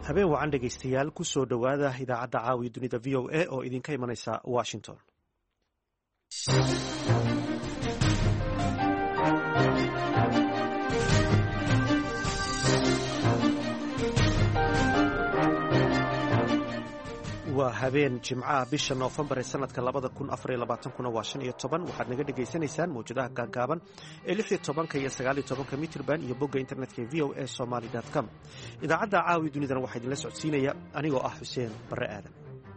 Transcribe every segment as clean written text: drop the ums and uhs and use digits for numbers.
habeen wacan dhegaystayaal ku soo dhowaada idaacadda caawiya dunida v o a oo idinka imanaysa washington. waa habeen jimcaha bisha noofembar ee sanadka 2024 waa 15 waxaad naga dhegaysanaysaan mawjadaha gaagaaban ee 16 iyo 19 mitirban iyo bogga internetka v o a somali.com. idaacadda caawi dunidana waxaa idinla socodsiinaya anigoo ah xuseen barre aadan.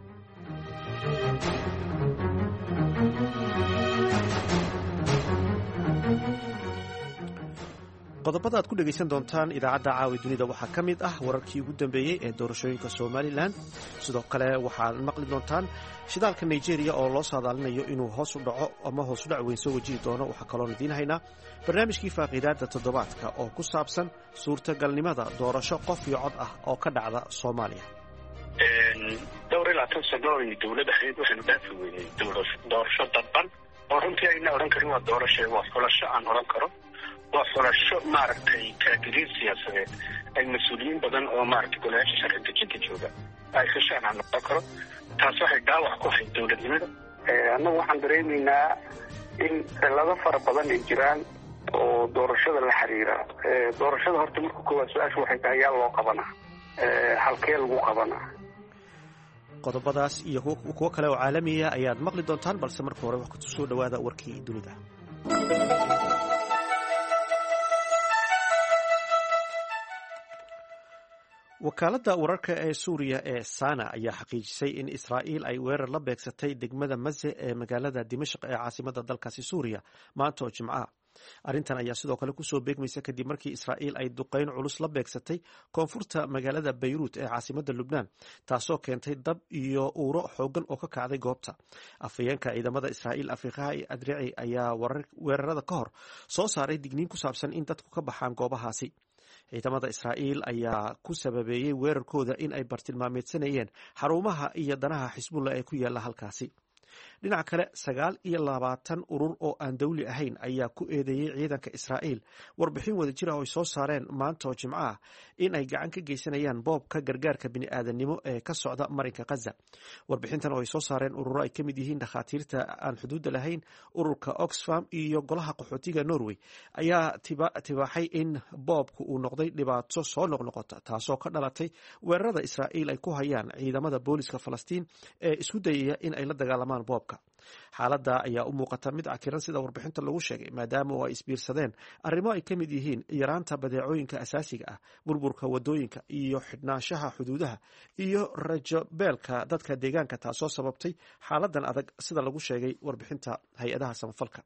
qodobada aad ku dhegaysan doontaan idaacadda caawi dunida waxaa ka mid ah wararkii ugu dambeeyey ee doorashooyinka somalilan. sidoo kale waxaad maqli doontaan shidaalka nigeria oo loo saadaalinayo inuu hoos u dhaco ama hoos u dhac weyn soo wajihi doono. waxaa kaloon idiin haynaa barnaamijkii faaqiidaadda toddobaadka oo ku saabsan suurtagalnimada doorasho qof iyo cod ah oo ka dhacda soomaaliya. dhowr ilaa 10 sano ay dowladda ahayd waxaynu dhaafi weynay doorasho dadban oo runtii ayna odhan karin waa doorasho, waa xulasho aan odhan karo. waa xulasho maaragtay kaagiriin siyaasadeed ay mas-uuliyiin badan oo maaragtay golayaasha sharci dejinta jooga ay heshaan aan noqon karo. taas waxay dhaawac ku ahayd dowladnimada. annagu waxaan dareemaynaa in cilado fara badan ay jiraan oo doorashada la xiriira. doorashada horta marka koowaad su-aasha waxay tahay yaa loo qabanaa, halkee lagu qabanaa. qodobadaas iyo kuwo kale oo caalamiya ayaad maqli doontaan, balse marka hore wax ku soo dhowaada warkii dunida. wakaaladda wararka ee suuriya ee sana ayaa xaqiijisay in israa'iil ay weerar la beegsatay degmada maze ee magaalada dimashq ee caasimadda dalkaasi suuriya maanta oo jimcaha. arrintan ayaa sidoo kale kusoo beegmaysa kadib markii israa'iil ay duqayn culus la beegsatay koonfurta magaalada bayruut ee caasimadda lubnaan, taasoo keentay dab iyo uuro xoogan oo ka kacday goobta. afhayeenka ciidamada israa'iil afiqaha adrici ayaa weerarada ka hor soo saaray digniin ku saabsan in dadku ka baxaan goobahaasi. ciidamada israa'iil ayaa ku sababeeyey weerarkooda in ay bartilmaameedsanayeen xarumaha iyo danaha xisbullah ee ku yaala halkaasi. dhinaca kale 29 urur oo aan dawli ahayn ayaa ku eedeeyey ciidanka israa'iil warbixin wadajir ah oo ay soo saareen maanta oo jimco ah in ay gacan ka geysanayaan boobka gargaarka bini'aadanimo ee ka socda marinka Gaza. warbixintan oo ay soo saareen ururo ay ka mid yihiin dhakhaatiirta aan xuduudda lahayn, ururka Oxfam iyo golaha qaxootiga Norway ayaa tibaaxay in boobku uu noqday dhibaato soo noqnoqota, taasoo ka dhalatay weerarada israa'iil ay ku hayaan ciidamada booliska Falastiin ee isku dayaya in ay la dagaalamaan boobka. xaaladda ayaa u muuqata mid cakiran sida warbixinta lagu sheegay, maadaama oo ay isbiirsadeen arrimo ay ka mid yihiin yaraanta badeecooyinka asaasiga ah, burburka wadooyinka iyo xidhnaanshaha xuduudaha iyo rajo beelka dadka deegaanka, taasoo sababtay xaaladan adag sida lagu sheegay warbixinta hay-adaha samafalka.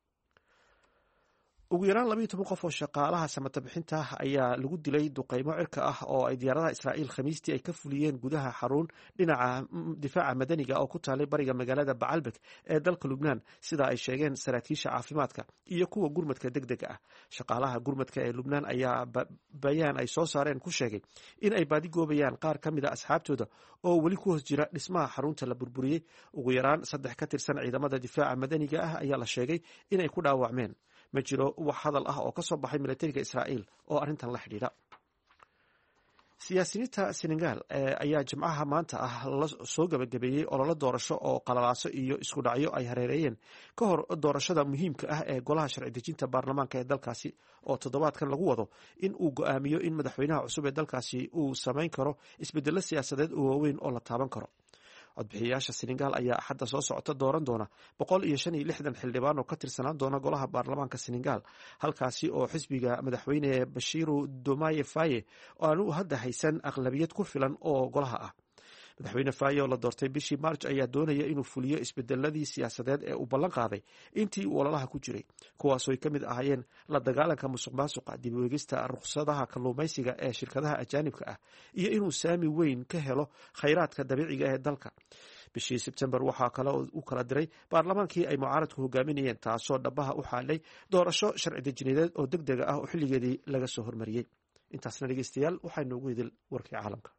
ugu yaraan 12 qof oo shaqaalaha samata bixinta ayaa lagu dilay duqeymo cirka ah oo ay diyaaradaha Israa'iil Khamiistii ay ka fuliyeen gudaha xarun dhinaca difaaca madaniga oo ku taalay bariga magaalada Bacalbek ee dalka Lubnaan, sida ay sheegeen saraakiisha caafimaadka iyo kuwa gurmadka degdega ah. shaqaalaha gurmadka ee Lubnaan ayaa bayaan ay soo saareen ku sheegay in ay baadi goobayaan qaar ka mid ah asxaabtooda oo weli ku hoos jira dhismaha xarunta la burburiyey. ugu yaraan 3 ka tirsan ciidamada difaaca madaniga ah ayaa la sheegay in ay ku dhaawacmeen. ma jiro wax hadal ah oo ka soo baxay militariga Israa'iil oo arrintan la xidhiidha. siyaasiyiinta Senegal ayaa jimcaha maanta ah la soo gabagabeeyey olole doorasho oo qalalaaso iyo isku dhacyo ay hareereeyeen ka hor doorashada muhiimka ah ee golaha sharci dejinta baarlamaanka ee dalkaasi oo toddobaadkan lagu wado in uu go'aamiyo in madaxweynaha cusub ee dalkaasi uu samayn karo isbeddelo siyaasadeed oo waaweyn oo la taaban karo. codbixiyayaasha Senegal ayaa axadda soo socota dooran doona 165 xildhibaan oo ka tirsanaan doona golaha baarlamaanka Senegal, halkaasi oo xisbiga madaxweyne Bassirou Diomaye Faye aanu hadda haysan aqlabiyad ku filan oo golaha ah. madaxweyne Faye oo la doortay bishii March ayaa doonaya inuu fuliyo isbedeladii siyaasadeed ee uu ballan qaaday intii uu ololaha ku jiray, kuwaasoo ay ka mid ahaayeen la dagaalanka musuqmaasuqa, dib u eegista rukhsadaha kalluumaysiga ee shirkadaha ajaanibka ah iyo inuu saami weyn ka helo khayraadka dabiiciga ee dalka. bishii Sebtembar waxaa kale u kala diray baarlamaankii ay mucaaradku hogaaminayeen, taasoo dhabaha u xaalay doorasho sharci dejineed oo degdega ah oo xilligeedii laga soo hormariyey. intaasna dhegeystayaal waxaa inoogu idil warkii caalamka.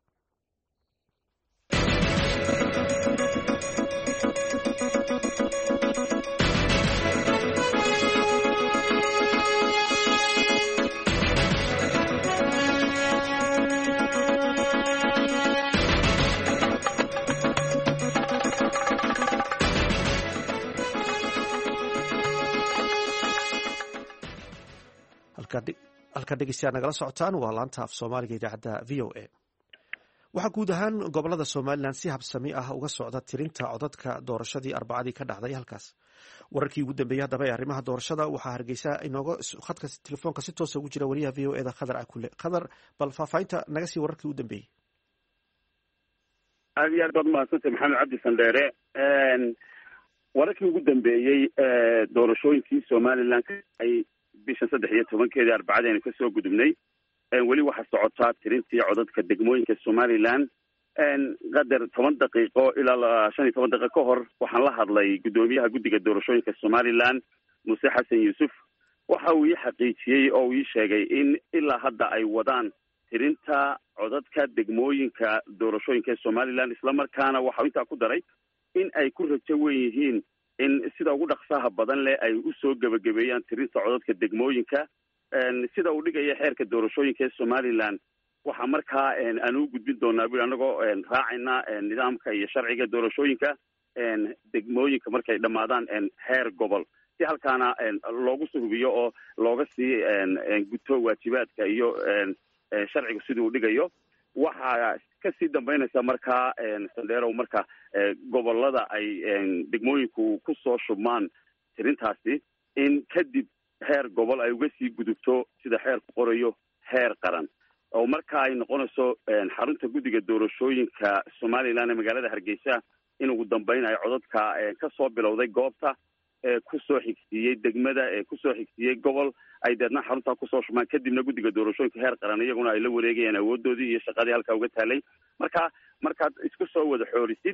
halka dhegeystayaal nagala socotaan waa laanta af soomaaliga idaacadda v o a. waxaa guud ahaan gobolada somalilan si habsami ah uga socda tirinta codadka doorashadii arbacadii ka dhacday halkaas. wararkii ugu dambeeyey haddaba ee arrimaha doorashada waxaa hargeysa inooga khadka telefoonka si toosa ugu jira wariyaha v o eda khadar akule. khadar, bal faahfaahinta naga sii wararkii ugu dambeeyey. aad iyo aad baad umahadsantay maxamed cabdi sandheere. wararkii ugu dambeeyey doorashooyinkii somalilan ay bishan 13 arbacadii aynu kasoo gudubnay. weli waxaa socotaa tirintii codadka degmooyinka somalilan. qadar 10 daqiiqo ilaa 15 daqiiqo ka hor waxaan la hadlay gudoomiyaha guddiga doorashooyinka somalilan Muuse Xasan Yuusuf. waxa uu ii xaqiijiyey oo uu ii sheegay in ilaa hadda ay wadaan tirinta codadka degmooyinka doorashooyinka somalilan, isla markaana waxa intaa ku daray in ay ku rajo weyn yihiin in sida ugu dhaqsaha badan leh ay u soo gabagabeeyaan tirinta codadka degmooyinka. sida uu dhigaya xeerka doorashooyinka ee somalilan waxaa markaa aan u gudbin doonaa bui anagoo raacayna nidaamka iyo sharciga doorashooyinka degmooyinka markay dhammaadaan heer gobol, si halkaana loogu suhubiyo oo looga sii guto waajibaadka iyo sharciga sidii uu dhigayo. waxaa kasii dambeynaysa markaa sandheerow marka gobolada ay degmooyinku kusoo shubmaan tirintaasi in kadib heer gobol ay uga sii gudubto sida xeerku qorayo heer qaran, oo marka ay noqonayso xarunta guddiga doorashooyinka somalilan ee magaalada hargeysa in ugu dambeyn ay codadka kasoo bilowday goobta kusoo xigsiiyey degmada kusoo xigsiiyey gobol ay deedna xaruntaa kusoo shubmaan, kadibna guddiga doorashooyinka heer qaran iyaguna ay la wareegayaan awoodoodii iyo shaqadii halkaa uga taalay. markaad isku soo wada xoorisid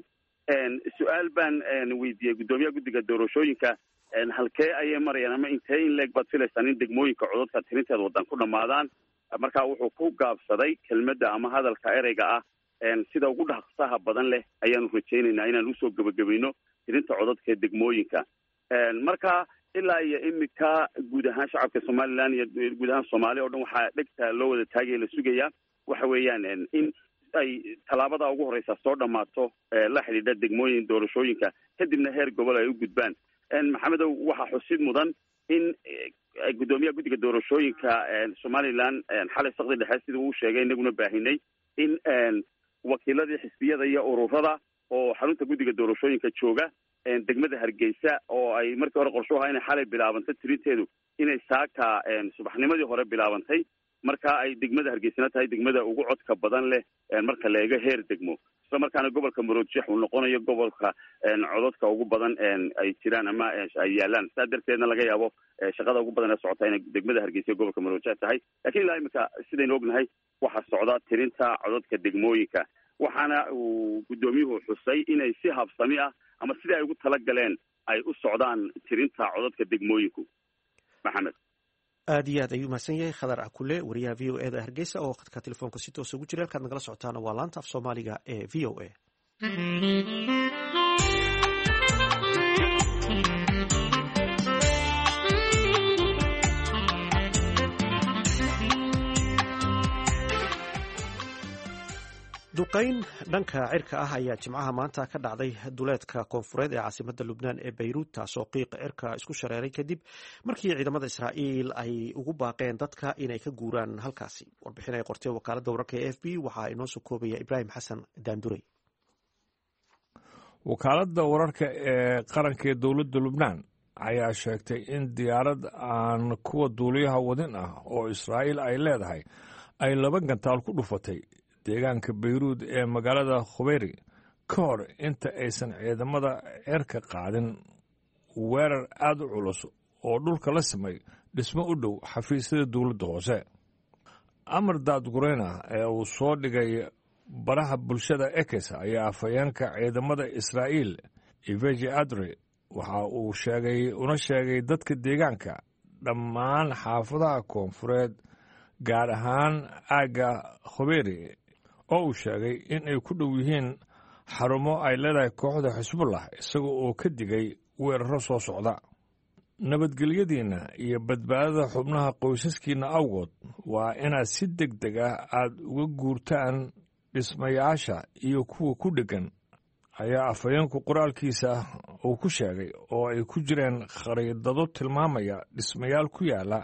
su-aal baan weydiiyey gudoomiyaha guddiga doorashooyinka, halkee ayay marayaan ama intee in leeg baad filaysaan in degmooyinka codadka tirinteeda wadan ku dhammaadaan? marka wuxuu ku gaabsaday kelmadda ama hadalka ereyga ah sida ugu dhaqsaha badan leh ayaanu rajaynaynaa inaan usoo gebagabayno tirinta codadka ee degmooyinka. marka ilaa iyo imika guud ahaan shacabka somalilan iyo guud ahaan soomaaliya o dhan waxaa dhegta loo wada taagaya la sugayaa waxa weeyaan in ay tallaabada ugu horeysa soo dhammaato la xidhiidha degmooyin doorashooyinka, kadibna heer gobol ay u gudbaan. maxamedow waxaa xusid mudan in gudoomiyaha guddiga doorashooyinka somalilan xalay saqdi dhexe sida uu sheegay inaguna baahinay in wakiiladii xisbiyada iyo ururada oo xarunta guddiga doorashooyinka jooga degmada hargeysa oo ay markii hore qorsho ahaa inay xalay bilaabantay tirinteedu inay saaka subaxnimadii hore bilaabantay, marka ay degmada hargeysana tahay degmada ugu codka badan leh marka la eego heer degmo, isla markaana gobolka maroodjeex uu noqonayo gobolka codadka ugu badan ay jiraan ama ay yaalaan. saa darteedna laga yaabo shaqada ugu badan ee socota inay degmada hargeysa iyo gobolka maroodjeex tahay. lakiin ilaa imika sidaynu ognahay waxaa socda tirinta codadka degmooyinka, waxaana uu guddoomiyuhu xusay inay si habsami ah ama sidii ay ugu talagaleen ay u socdaan tirinta codadka degmooyinku. maxamed, aad iyo aad ayuu mahadsan yahay khadar akule, wariyaha v o eda hargeysa oo khadka telefoonka si toosa ugu jira. halkaad nagala socotaana waa laanta af soomaaliga ee v o a. duqayn dhanka cirka ah ayaa jimcaha maanta ka dhacday duleedka koonfureed ee caasimada lubnaan ee bayruut, taasoo qiiqa cirka isku shareeray kadib markii ciidamada israa'iil ay ugu baaqeen dadka inay ka guuraan halkaasi. warbixin ay qortay wakaalada wararka ee f b waxaa inoo soo koobaya ibraahim xasan daandurey. wakaaladda wararka ee qaranka ee dowladda lubnaan ayaa sheegtay in diyaarad aan kuwa duuliyaha wadin ah oo israa'iil ay leedahay ay 2 gantaal ku dhufatay deegaanka bayruud ee magaalada khubeyri ka hor inta aysan ciidamada cirka qaadin weerar aad u culus oo dhulka la simay dhismo u dhow xafiisyada dowladda hoose. amar daadgureyna ee uu soo dhigay baraha bulshada ekes ayaa afhayeenka ciidamada israa'iil iveji adre waxa uu una sheegay dadka deegaanka dhammaan xaafadaha koonfureed gaar ahaan aagga khubeyri oo uu sheegay in ay ku dhow yihiin xarumo ay leedahay kooxda xisbullah, isaga oo ka digay weeraro soo socda. nabadgelyadiinna iyo badbaadada xubnaha qoysaskiinna awgood waa inaad si deg deg ah aad uga guurtaan dhismayaasha iyo kuwa ku dheggan, ayaa afhayeenku qoraalkiisa uu ku sheegay, oo ay ku jireen khariidado tilmaamaya dhismayaal ku yaala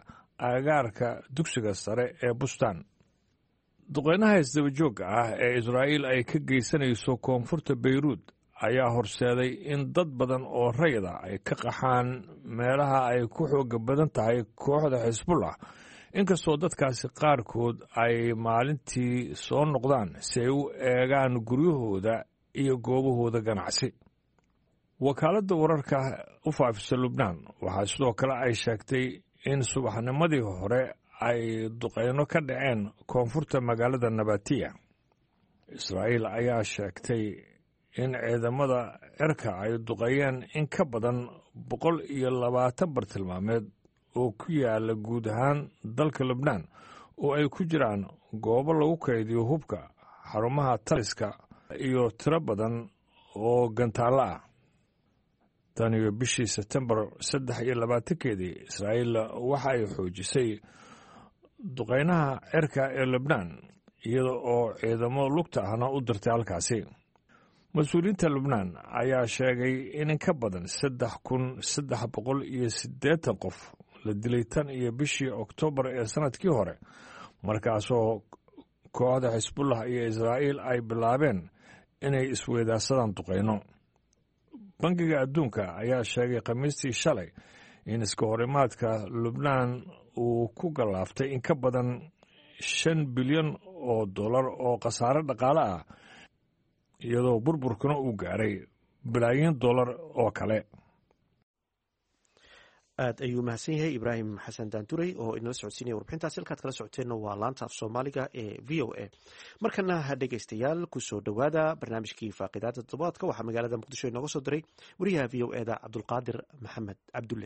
aagaarka dugsiga sare ee bustaan. duqeynaha isdabajoogga ah ee israa'iil ay ka geysanayso koonfurta beyruud ayaa horseeday in dad badan oo rayda ay ka qaxaan meelaha ay ku xooga badan tahay kooxda xisbullah, inkastoo dadkaasi qaarkood ay maalintii soo noqdaan si ay u eegaan guryahooda iyo goobahooda ganacsi. wakaaladda wararka u faafisa lubnaan waxaa sidoo kale ay sheegtay in subaxnimadii hore ay duqeyno ka dhaceen koonfurta magaalada nabatiya. israa'iil ayaa sheegtay in ciidamada cirka ay duqeeyeen in ka badan 120 bartilmaameed oo ku yaala guud ahaan dalka lubnaan, oo ay ku jiraan goobo lagu kaydiyo hubka, xarumaha taliska iyo tiro badan oo gantaallo ah. tan iyo bishii Sebtembar 23 israa'iil waxa ay xoojisay duqeynaha cirka ee lubnaan iyada oo ciidamo lugta ahna u dirtay halkaasi. mas-uuliyiinta lubnaan ayaa sheegay in ka badan 3,380 qof la dilay tan iyo bishii Oktoobar ee sanadkii hore, markaasoo kooxda xisbullah iyo israa'iil ay bilaabeen inay isweydaarsadaan duqeyno. bangiga adduunka ayaa sheegay khamiistii shalay in iska horimaadka lubnaan uu ku gallaaftay in ka badan $5 bilyan oo khasaare dhaqaale ah, iyadoo burburkuna uu gaaray bilaayin dollar oo kale. aad ayuu mahadsan yahay Ibraahim Xasan Daanduray oo inala socodsiinaya warbixintaasi. halkaad kala socoteenna waa laanta af Soomaaliga ee VOA. markana dhegaystayaal ku soo dhowaada barnaamijkii faaqidaada toddobaadka. waxaa magaalada muqdisho inooga soo diray wariyaha VOA-da Cabdulqaadir Maxamed Cabdulle.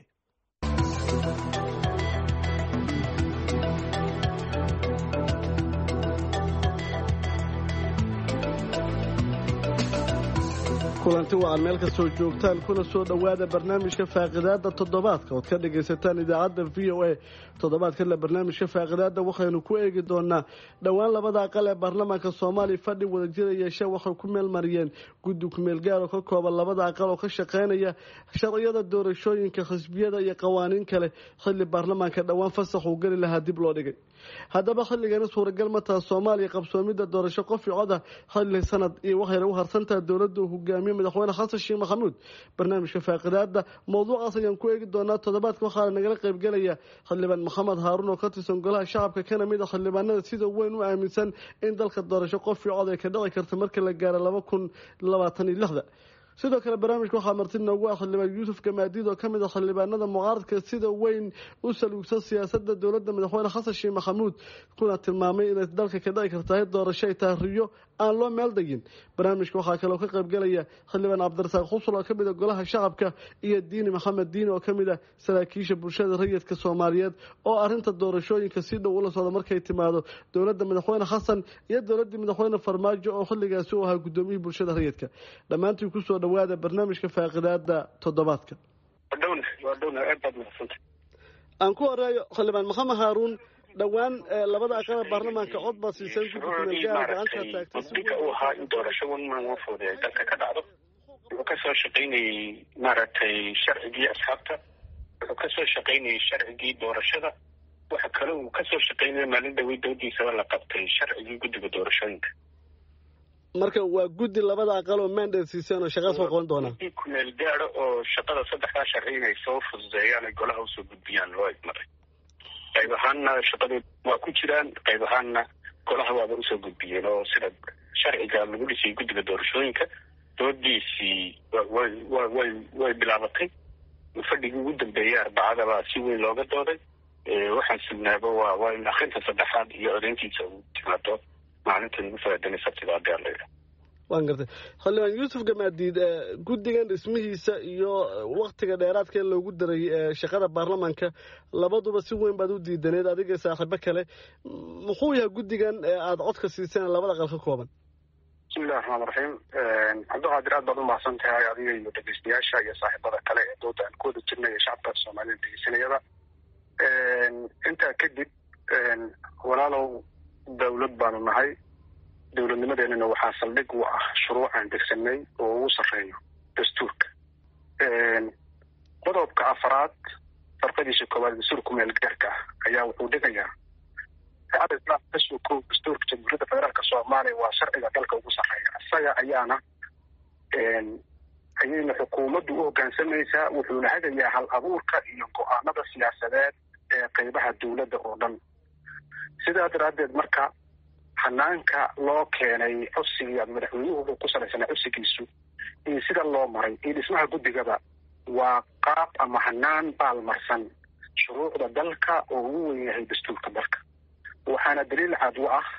kulanti wacan meel kastoo joogtaan kuna soo dhowaada barnaamijka faaqidaada toddobaadka ood ka dhagaysataan idaacadda VOA. toddobaadkana barnaamijka faaqidaada waxaynu ku eegi doonaa dhowaan labada aqal ee baarlamaanka Soomaaliya fadhi wadajir yeesha waxay ku meel mariyeen guddi ku meel gaar oo ka kooban labada aqal oo ka shaqeynaya sharciyada doorashooyinka xisbiyada iyo qawaaniin kale xilli baarlamaanka dhowaan fasax uu gali lahaa dib loo dhigay. haddaba xilligan suuragal ma tahay Soomaaliya qabsoomida doorasho qof iyo cod ah xilli sanad iyo waxay u harsantaa dowladda hogaamiye madaxweyne Xasan Sheekh Maxamuud. barnaamijka faaqidaada mowduucaas ayaan ku eegi doonaa. toddobaadka waxaa nagala qayb galaya xildhibaan Maxamed Haaruun oo ka tirsan golaha shacabka kana mid ah xildhibaanada sida weyn u aaminsan in dalka doorasho qof iyo cod ay ka dhici karto marka la gaaro 2026. sidoo kale barnaamijka waxaa marti noogu ah xildhibaan Yuusuf Gamaadiid oo ka mid ah xildhibaanada mucaaradka sida weyn u saluugsan siyaasadda dowladda madaxweyne Xasan Sheekh Maxamuud, kuna tilmaamay in dalka ka dhici karto doorasho ay taariyo aan loo meel degin. barnaamijka waxaa kale oo ka qayb galaya xildhibaan Cabdirasaaq Xusul oo ka mid ah golaha shacabka iyo Diini Maxamed Diini oo ka mid ah saraakiisha bulshada rayidka Soomaaliyeed oo arinta doorashooyinka si dhow ula socda markay timaado dowladda madaxweyne Xasan iyo dowladda madaxweyne Farmaajo oo xilligaas uu ahaa gudoomiyihii bulshada rayidka. dhammaantiin ku soo dhowaada barnaamijka faaqidaada toddobaadka. aan ku horeeyo xildhibaan Maxamed Haaruun. dhowaan labada aqal ee baarlamaanka cod baa siisay guddiga gaar gacanta taagtay muddo uu ahaa in doorasho wan fooday dalka ka dhacdo. wuxuu ka soo shaqaynayay maaragtay sharcigii asxaabta, wuxuu ka soo shaqaynayay sharcigii doorashada, waxa kale uu ka soo shaqaynayay maalin dhawey doodiisaba la qabtay sharcigii guddiga doorashooyinka. marka waa guddi labada aqal oo mandate siisay oo shaqo soo qaban doona. ku meel gaaro oo shaqada saddexda sharci inay soo fududeeyaan ay golaha u soo gudbiyaan loo idmaray. qayb ahaanna shaqadu waa ku jiraan, qayb ahaanna golaha waaba usoo gudbiyeen oo sida sharciga lagu dhisay guddiga doorashooyinka doodiisii way bilaabatay. fadhigii ugu dambeeyay Arbacadaba si weyn looga dooday. waxaan sugnaaba waa in akhrinta saddexaad iyo codeyntiisa uu timaado maalinta ugu faa'iideynay Sabtida Adeerleyda. waan gartay xildhibaan Yuusuf Gamaadiid, guddigan dhismihiisa iyo waqtiga dheeraadka loogu daray shaqada baarlamaanka labaduba si weyn baad u diidaneed adiga saaxiibo kale. muxuu yahay guddigan aad codka siiseen labada aqal ka kooban? bismillahi raxmaani raxiim. cabdulqaadir aad baad u mahadsan tahay adiga iyo dhegeystayaasha iyo saaxiibada kale ee dooda aan ku wada jirnay ee shacabka Soomaaliyeed dhegeysanayada. intaa kadib walaalow dowlad baanu nahay. dowladnimadeenana waxaa saldhig u ah shuruucaan degsanay oo ugu sarreeyo dastuurka. qodobka 4 farqadiisa koowaad dastuurka meel gaarka ayaa wuxuu dhigayaa shacabka islaamka kasoo koob dastuurka jamhuuriyadda federaalka soomaaliya waa sharciga dalka ugu sarreeya isaga ayayna xukuumaddu u hoggaansamaysaa wuxuuna hagayaa hal abuurka iyo go-aanada siyaasadeed ee qaybaha dowladda oo dhan sidaa daraaddeed marka hanaanka loo keenay codsigii ama madaxweynuhu wuxuu ku salaysanaa codsigiisu iyo sida loo maray iyo dhismaha guddigaba waa qaab ama hanaan baalmarsan shuruucda dalka oo ugu weyn yahay dastuurka dalka waxaana daliil cad u ah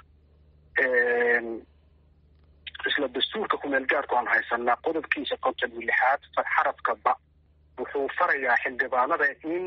isla dastuurka kumeel gaarka oon haysanaa qodobkiisa 56 xarafka ba wuxuu farayaa xildhibaanada in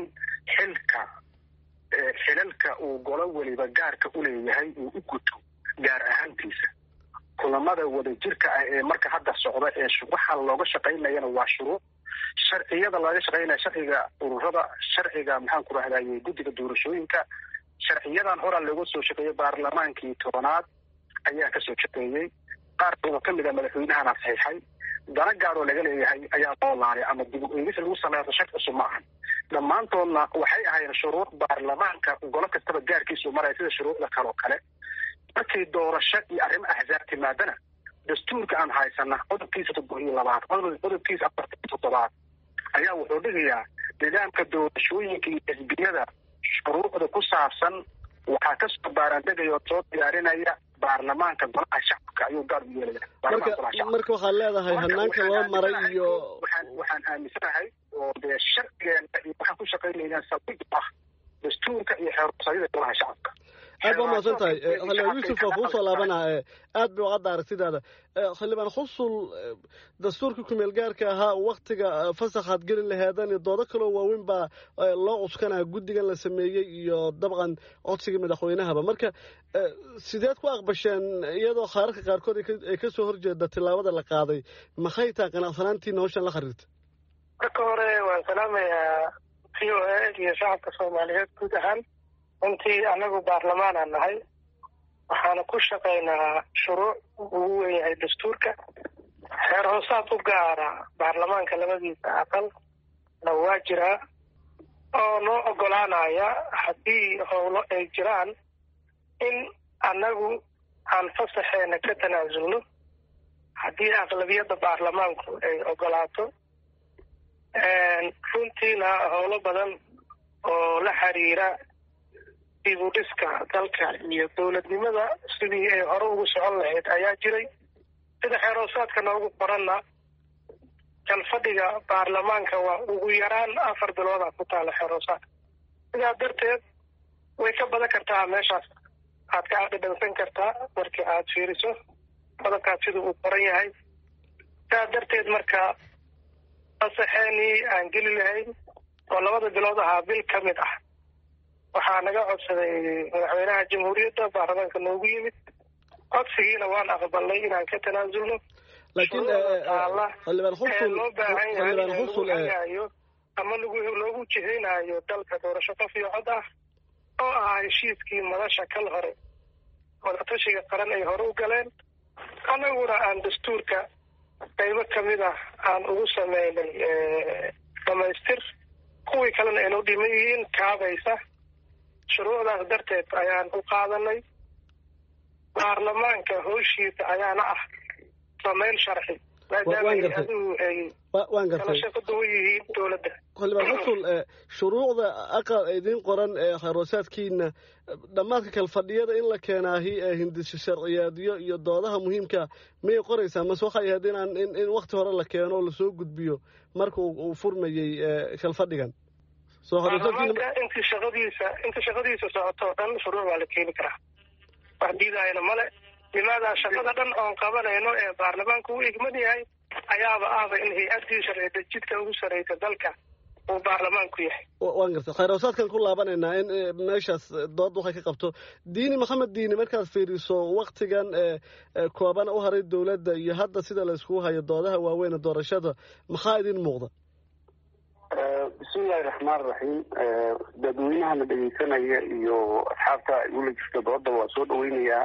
xilalka uu golo weliba gaarka u leeyahay uu u guto gaar ahaantiisa kulamada wadajirka ah ee marka hadda socda ee waxa looga shaqaynayana waa shuruuc sharciyada laga shaqaynaya sharciga ururada sharciga maxaan ku rahdayay guddiga doorashooyinka sharciyadan hore looga soo shaqeeyay baarlamaankii 10aad ayaa ka soo shaqeeyay qaar ka mid ah madaxweynahana saxiixay dana gaar oo laga leeyahay ayaa loo laalay ama dib u eegis lagu sameeyo shaqo cusub ma ahan dhammaantoodna waxay ahaayeen shuruuc baarlamaanka golo kastaba gaarkiisu maray sida shuruucda kale markii doorasho iyo arrimo axzaab timaadana dastuurka aan haysana qodobkiisa 72 qodobkiisa 47 ayaa wuxuu dhigayaa nidaamka doorashooyinka iyo xisbiyada shuruucda ku saabsan waxaa ka soo baarandegaya oo soo diyaarinaya baarlamaanka golaha shacabka ayuu gaar u yeelaya marka waxaad leedahay hanaanka loo maray iyo waxaan aaminsanahay oo dee sharcigeena iyo waxaan ku shaqaynaynaa sabig ah dastuurka iyo xeerarka golaha shacabka aad baa mahadsan tahay xildhibaan yuusuf waa kuu soo laabanaa aad bay u cadda aragtidaada xildhibaan xusul dastuurkii kumeel gaarka ahaa waktiga fasaxaad gelin laheedan iyo doodo kaloo waaweyn baa loo cuskanaa guddigan la sameeyey iyo dabcan codsigii madaxweynahaba marka sideed ku aqbasheen iyadoo khaararka qaarkood ay ka soo horjeeda tillaabada la qaaday maxay tahay qanacsanaantiina hawshan la xiriirta marka hore waan salaamayaa v o a iyo shacabka soomaaliyeed guud ahaan runtii anagu baarlamaanaan nahay waxaana ku shaqaynaa shuruuc ugu weyn yahay dastuurka xeer hoosaad u gaara baarlamaanka labadiisa aqal na waa jiraa oo noo ogolaanaya haddii howlo ay jiraan in annagu aan fasaxeena ka tanaasulno haddii aqlabiyadda baarlamaanku ay ogolaato runtiina howlo badan oo la xiriira dib u dhiska dalka iyo dowladnimada sidii ay hore ugu socon lahayd ayaa jiray sida xeer hoosaadka noogu qoranna kalfadhiga baarlamaanka waa ugu yaraan 4 bilooda ku taala xeer hoosaadka sidaa darteed way ka badan kartaa meeshaas aad ka dhadhansan kartaa markii aad fiiriso qodobkaas sida uu qoran yahay sidaa darteed marka fasaxeenii aan geli lahayn oo 2 bilood ahaa bil ka mid ah waxaa naga codsaday madaxweynaha jamhuuriyadda baarlamaanka noogu yimid codsigiina waan aqbalnay inaan ka tanaasulno laakiin loo baahan yahay lagu ama loogu jihaynayo dalka doorasho qof iyo cod ah oo ah heshiiskii madasha kal hore wadatashiga qaran ay hore u galeen annaguna aan dastuurka qaybo kamid ah aan ugu sameynay dhamaystir kuwii kalena aynoo dhiman yihiin kaabaysa shuruucdaas darteed ayaan u qaadanay baarlamaanka howshiisa ayaana ah samayn sharci maadaama adigu ay kala shaqo duwan yihiin dowladda xildhibaan xusul shuruucda aqal idiin qoran ee xeerhoosaadkiina dhammaadka kalfadhiyada in la keenaahi hindisho sharciyeedyo iyo doodaha muhiimka miyay qoraysaa mase waxay ahayd in wakti hore la keeno oo lasoo gudbiyo marka uu furmayey kalfadhigan inta shaqadiisa socoto o dhan shuruuc waa la keeni karaa wax diidayana male limaadaa shaqada dhan oon qabanayno ee baarlamaanka u igman yahay ayaaba ahba in hay-addii sharci dejidka ugu sarreysa dalka uu baarlamaanku yahay waan gartay khayr hoosaadkan ku laabanaynaa in meeshaas dood waxay ka qabto diini maxamed diini markaad fiiriso waktigan kooban u haray dowladda iyo hadda sida la iskugu hayo doodaha waaweyn doorashada maxaa idin muuqda bismillahi raxmaan raxiim dadweynaha la dhegeysanaya iyo asxaabta igula jirta dooda waa soo dhaweynayaa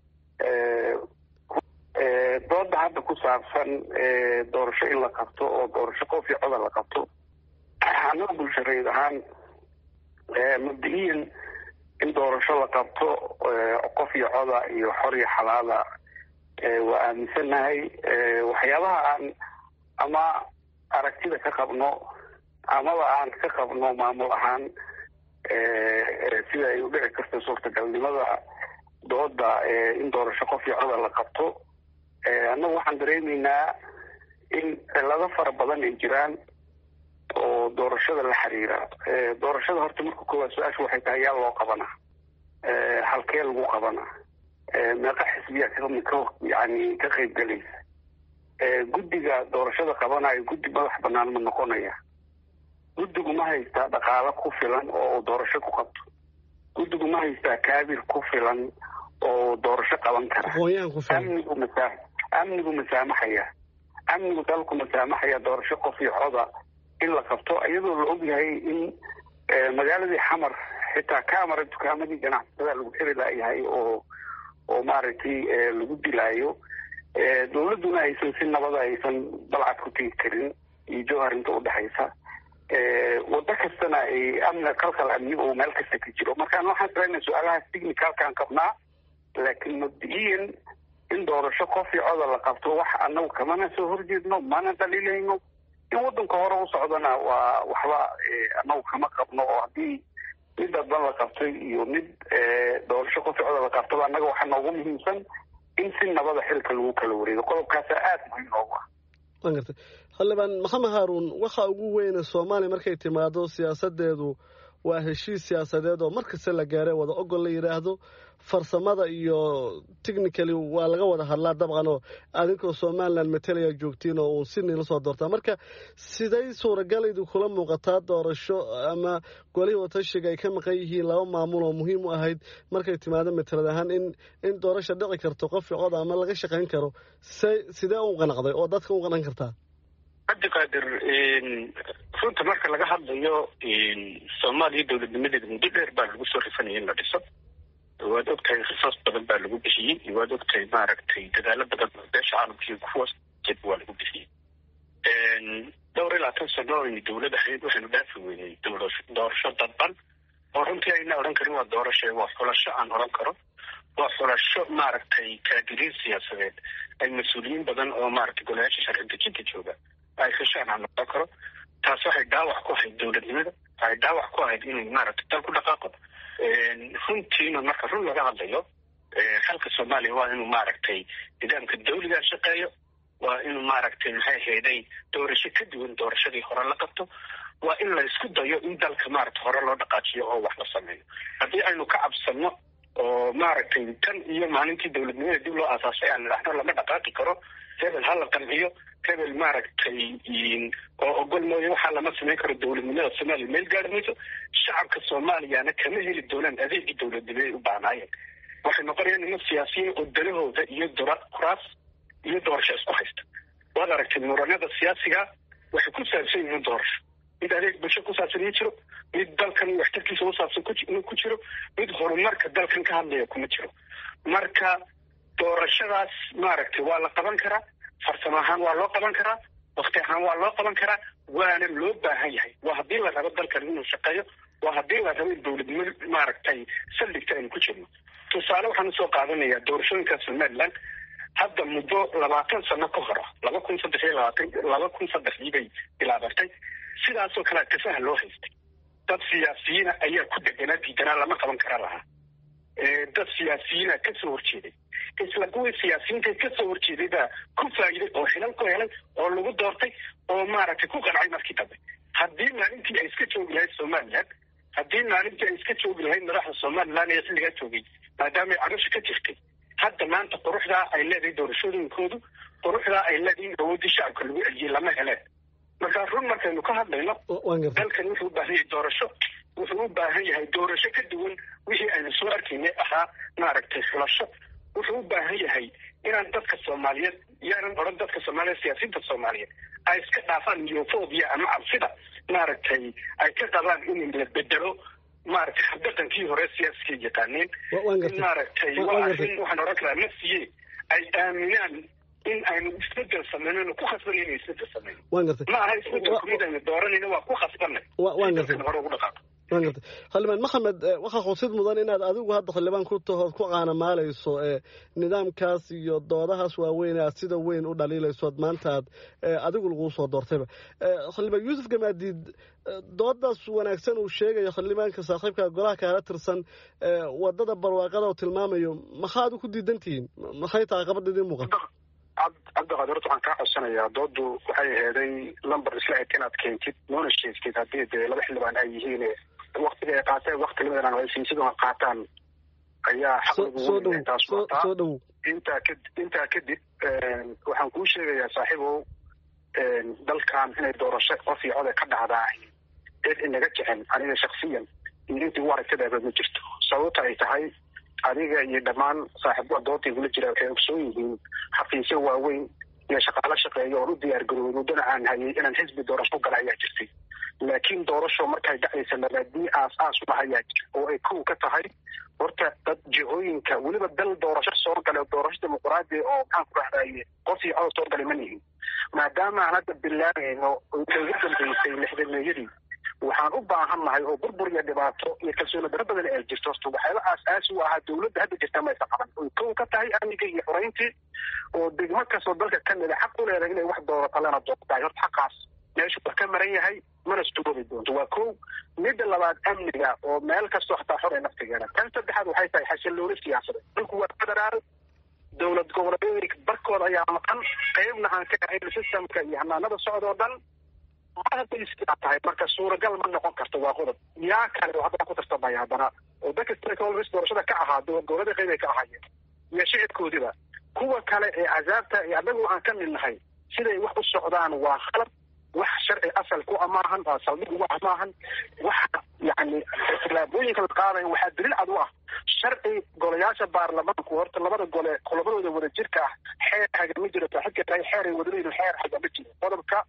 dooda hadda ku saabsan doorasho in la qabto oo doorasho qof iyo coda la qabto annaga bulshareed ahaan mabdi'iyan in doorasho la qabto qof iyo coda iyo xor iyo xalaala waa aaminsanahay. waxyaabaha aan ama aragtida ka qabno amaba aan ka qabno maamul ahaan sida ay u dhici karto suurtagalnimada dooda in doorasho qof iyo coda la qabto, annagu waxaan dareemaynaa in cilado fara badan ay jiraan oo doorashada la xiriira. doorashada horta marka koowaad su-aasha waxay tahay yaa loo qabanaa, halkee lagu qabanaa, meeqa xisbiya yani ka qayb galaysa, guddiga doorashada qabanayo guddi madax banaan ma noqonaya, guddigu ma haystaa dhaqaalo ku filan oo doorasho ku qabto, guddigu ma haystaa kaabir ku filan oo doorasho qaban kara, amnigu masaamaxaya, amnigu dalku masaamaxaya doorasho qof iyo coda in la qabto, iyadoo la ogyahay in magaaladii xamar xitaa kaamara dukaamadii ganacsatada lagu xiri laayahay oo maaragtay lagu dilaayo, dawladduna aysan si nabada aysan balcad ku tegi karin iyo jowhar inta udhexaysa, wado kastana ay qalqal amni oo meel kasta ka jiro. markaan waxaan salayna su-aalahaas technicalkaan qabnaa, laakiin mabdi'iyan in doorasho qof iyo coda la qabto wax annagu kamana soo horjeedno, mana dhaliilayno. in waddanka hore u socdana waa waxba annagu kama qabno, oo haddii mid dadban la qabtay iyo mid doorasho qof iyo coda la qabtaba annaga waxaa noogu muhiimsan in si nabada xilka lagu kala wareego. qodobkaasa aada muhiim noogu ah. waan gartay xildhibaan maxamed haaruun, waxa ugu weyne soomaaliya markay timaado siyaasadeedu waa heshiis siyaasadeed oo markasta la gaaray wada ogol la yidhaahdo, farsamada iyo technically waa laga wada hadlaa dabcan, oo adinkoo somaliland matalaya joogtiin oo uun si nila soo doortaa. marka siday suuragalaydu kula muuqataa doorasho ama golihii watashiga ay ka maqan yihiin laba maamul oo muhiim u ahayd markay timaado matalad ahaan in doorasho dhici karto qof iyo cod ama laga shaqayn karo, sidee u qanacday oo dadka u qanan kartaa? cabdiqaadir, runta marka laga hadlayo soomaaliya dawladnimadeeda muddo dheer baa lagu soo rifanaya in la dhiso. waad ogtahay risaas badan baa lagu bixiyey, waad ogtahay maaragtay dadaalo badan beesha caalamkiiyo kuwaas jeb waa lagu bixiyey. dhowr ilaa 10 sano aynu dawlad ahayd waxaynu dhaafi weynay doorasho dadban oo runtii ayna odhan karin waa doorasho, waa xulasho aan odhan karo, waa xulasho maaragtay kaadiriin siyaasadeed ay mas-uuliyiin badan oo maaragtay golayaasha sharci dejinta jooga ay heshaan aan noqon karo. taas waxay dhaawac ku ahayd dawladnimada, waxay dhaawac ku ahayd inay maaragtay dal ku dhaqaaqo. runtiina marka run laga hadlayo xalka soomaaliya waa inuu maaragtay nidaamka dawliga shaqeeyo, waa inuu maaragtay maxay hayday doorasho ka duwan doorashadii hore la qabto, waa in la isku dayo in dalka maaragtay hore loo dhaqaajiyo oo wax la sameeyo. haddii aynu ka cabsano oo maaragtay tan iyo maalintii dawladnimada dib loo aasaasay aan nidhaahno lama dhaqaaqi karo, hebel ha la qanciyo, hebel maaragtay oo ogol mooye waxaa lama samayn karo, dawladnimada soomaaliya meel gaari mayso. shacabka soomaaliyana kama heli doonaan adeegii dawladnimada u baahnaayeen. waxay noqonayaan niman siyaasiyiin oo dalahooda iyo kuraas iyo doorasho isku haysta. waad aragtay muranada siyaasiga waxay ku saabsan yihiin doorasho, mid adeeg bulsho ku saabsan ma jiro, mid dalkan waxtarkiisa u saabsan ku jiro, mid horumarka dalkan ka hadlaya kuma jiro. marka doorashadaas maaragtay waa la qaban karaa, farsamo ahaan waa loo qaban karaa, wakti ahaan waa loo qaban karaa, waana loo baahan yahay. waa haddii la rabo dalkan inuu shaqeeyo, waa haddii la rabo in dawladnimo maaragtay saldhigta aynu ku jirno. tusaale waxaan usoo qaadanayaa doorashooyinka somaliland hadda muddo 20 sano ka hor 2023 bay bilaabatay. sidaasoo kale tafaha loo haystay. dad siyaasiyiina ayaa ku deganaa diidanaa lama qaban kara lahaa. dad siyaasiyiina ka soo horjeeday, isla kuwii siyaasiyiinta ka soo horjeeday baa ku faa'iiday oo xilal ku helay oo lagu doortay oo maaragtay ku qancay markii dambe. haddii maalintii ay iska joogi lahayd somaliland, haddii maalintii ay iska joogi lahayd madaxda somaliland ee xilligaa joogay, maadaama ay carusha ka jirtay, hadda maanta quruxdaa ay leedahay doorashooyinkoodu, quruxdaa ay leedahay in awoodii shacabka lagu celiyey lama heleen. marka run markaynu ka hadlayno, dalkan wuxuu u baahan yahay doorasho, wuxuu u baahan yahay doorasho ka duwan wixii aynu soo arkaynay ahaa maaragtay xulasho. wuxuu u baahan yahay inaan dadka soomaaliyeed yaanan odhan dadka soomaaliyeed siyaasiyiinta soomaaliyeed ay iska dhaafaan miyofobia ama cabsida maaragtay ay ka qabaan in la bedelo maaragtay habdhaqankii hore siyaasiga yaqaaneen. maaragtay waa arrin waxaan odhan karaa nafsiye ay aaminaan in aynu isbedel sameynayno ku khasbanay inay isbedel sameyno. ma aha isbedelku mid aynu dooranayno, waa ku khasbanay dadkan hore ugu dhaqaaqo. xildhibaan maxamed waxaa xusid mudan inaad adigu hadda xildhibaan ku tahood ku caanamaalayso nidaamkaas iyo doodahaas waaweyn aad sida weyn u dhaliilayso maanta aad adigu laguu soo doortayba xildhibaan yuusuf gamaadiid doodaas wanaagsan uu sheegayo xildhibaanka saaxiibka golaha kaala tirsan wadada barwaaqada oo tilmaamayo maxaad ku diidan tihiin maxay tahay qabadda idiin muuqata cabdiqaadir horta waxaan kaa codsanayaa doodu waxay aheeday lamber isla eg inaad keentid noona sheegtid haddii dee laba xildhibaan ay yihiin waktiga ay qaateen wakti lamadan ay siisidoo qaataan ayaa xaqtaas wataa intaa kadib waxaan kuu sheegayaa saaxiibow dalkan inay doorasho qof iyo cod ka dhacdaa cid inaga jecen aniga shaksiyan iyo intii u aragtadaaba ma jirto sababta ay tahay adiga iyo dhammaan saaxiibada doodii kula jira waxay ogsoon yihiin xafiisyo waaweyn iyo shaqaalo shaqeeya oon u diyaargarooy muddana aan hayay inaan xisbi doorasho u gala ayaa jirtay laakiin doorasho markay dhacaysa mabaadii aas uma hayaa jir oo ay kow ka tahay horta dad jihooyinka weliba dal doorasho soo gala doorasho dimuqraadi oo maxaan ku dhahdaye qof iyo cod soo galay ma nihin maadaama aan hadda bilaabayno oo ugu dambeysay lixdameeyadii waxaan u baahan nahay oo burbur iyo dhibaato iyo kalsooni daro badan ay jirto horta waxyaaba aasaasi u ahaa dawladda hadda jirta maysa qaban oo kow ka tahay amniga iyo xoreyntii oo degmo kastoo dalka ka mida xaq u leedahay inay wax doorato lana doortahay horta xaqaas meeshu waa ka maran yahay mana sugoobi doonto waa kow midda labaad amniga oo meel kastoo hataa xor ee naftigeena tan saddexaad waxay tahay xasillooni siyaasadeed dhulku waa federaal dowlad goboleedyada barkooda ayaa maqan qaybna aan ka ahayn systemka iyo hanaanada socdoo dhan hadday sidaa tahay marka suuragal ma noqon karto waa qodob yaa kale oo haddana ku tartamaya haddana oo dadka stakeholders doorashada ka ahaa dowladda qayb ay ka ahaayeen iyo shicibkoodiba kuwa kale ee cazaabta iyo anagu aan ka mid nahay siday wax u socdaan waa khalad wax sharci asal ku amaahan waa saldhig ugu amaahan waxa yani tilaabooyinka la qaadayo waxaa daliil cad u ah sharci golayaasha baarlamaanku horta labada gole qodobadooda wada jirka ah xeer hagama jiro saaxiibka tahay xeer ay wada leeyihin xeer hagama jiro qodobka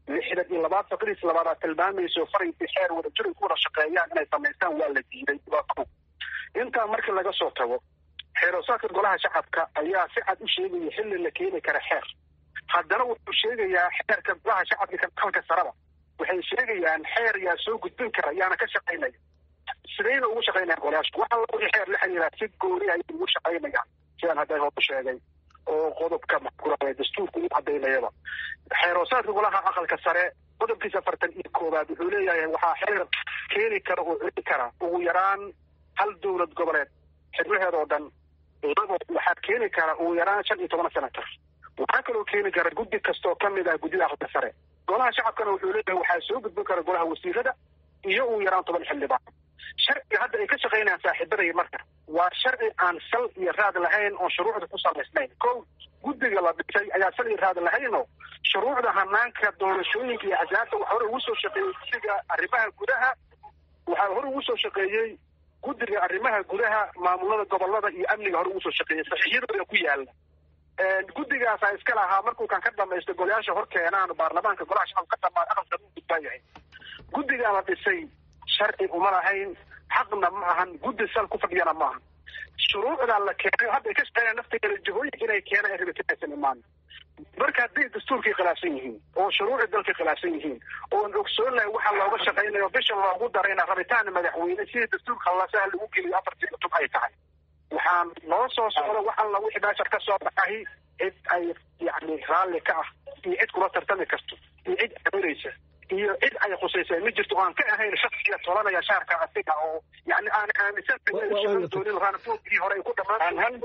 62 faqriis labaad tilmaamayso faraysi xeer wada jiro ku wada shaqeeyaan inay samaystaan waa la diiday waa kow intaa marka laga soo tago xeeroosaadka golaha shacabka ayaa si cad u sheegaya xilli la keeni kara xeer haddana wuxuu sheegayaa xeerka golaha shacabka kalka saraba waxay sheegayaan xeer yaa soo gudbin kara yaana ka shaqaynaya sidayna ugu shaqaynayaan golayaasha waxa lagu xeer la xiriira si gooni ay ugu shaqaynayaan sidaan hadda hore sheegay oo qodobka maxkuurada dastuurka u cadaynayaba xeeroosaadka golaha aqalka sare qodobkiisa 41 wuxuu leeyahay waxaa xeer keeni kara oo celin kara ugu yaraan hal dowlad goboleed xidmaheeda oo dhan waxaa keeni kara ugu yaraan 15 senator waxaa kaloo keeni kara guddi kastoo ka mid ah guddida aqalka sare golaha shacabkana wuxuu leeyahay waxaa soo gudbin kara golaha wasiirada iyo ugu yaraan 10 xildhibaan sharciga hadda ay ka shaqaynayaan saaxiibadaya marka waa sharci aan sal iyo raad lahayn oo shuruucda ku salaysnayn kow guddiga la dhisay ayaa sal iyo raad lahaynoo shuruucda hanaanka doorashooyinka iyo axsaabta waxaa hore ugu soo shaqeeyey guddiga arrimaha gudaha waxaa hore ugu soo shaqeeyey guddiga arrimaha gudaha maamulada gobolada iyo amniga hore ugu soo shaqeeyey saxiixyadooda ku yaala guddigaasaa iska lahaa markuu kan ka dhamaysto golayaasha hor keenaan baarlamaanka golaha shacabka ka dhamaan aqalka u gudbaan yahay guddigaa la dhisay sharci uma lahayn xaqna ma ahan guddi sal ku fadhiyana ma ahan shuruucdan la keenay hadday ka shaqeynayaan naftigeeda jihooyinka inay keenaan rabitaanaysan imaan marka hadday dastuurkii khilaafsan yihiin oo shuruucii dalka khilaafsan yihiin oon ogsoonahay waxa looga shaqaynayo bisha loogu darayna rabitaan madaxweyne sidii dastuurka lasaha lagu geliyo 4 cutub ay tahay waxaan noo soo socda waxaan lagu xibaashar ka soo baxay cid ay yani raalli ka ah iyo cid kula tartami karto iyo cid amiraysa iyo cid ay khusaysaa ma jirto aan ka ahayn shakhsiga tolanaya shaarka asiga oo yani aan aaminsan doonin raanafoogii hore ay ku dhammaan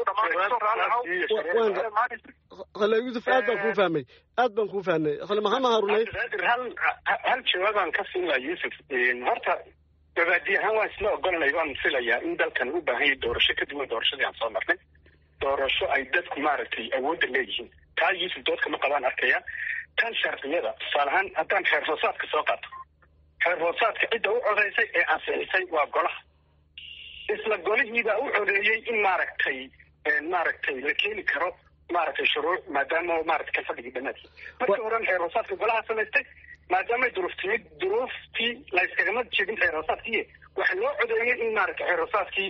hal Yusuf aad baan kuu fahmay hal maxamed harunay hal jawaabaan ka siinaa Yusuf horta gabaadi ahaan waan isla ogolnay waan filayaa in dalkan u baahan yahay doorasho ka duwan doorashadii aan soo marnay doorasho ay dadku maaragtay awoodda leeyihiin taa Yusuf doodka ma qabaan arkaya tan sharciyada tusaale ahaan haddaan xeer hoosaadka soo qaato xeer hoosaadka cidda u codaysay ee ansixisay waa golaha isla golihiibaa u codeeyey in maaragtay la keeni karo maaragtay shuruuc maadaama maaragtay ka fadhigi dhamaadkii markii horan xeer hoosaadka golaha samaystay maadaamay duruuftii layskagama jeedin xeer hoosaadkii waxaa loo codeeyey in maaragtay xeer hoosaadkii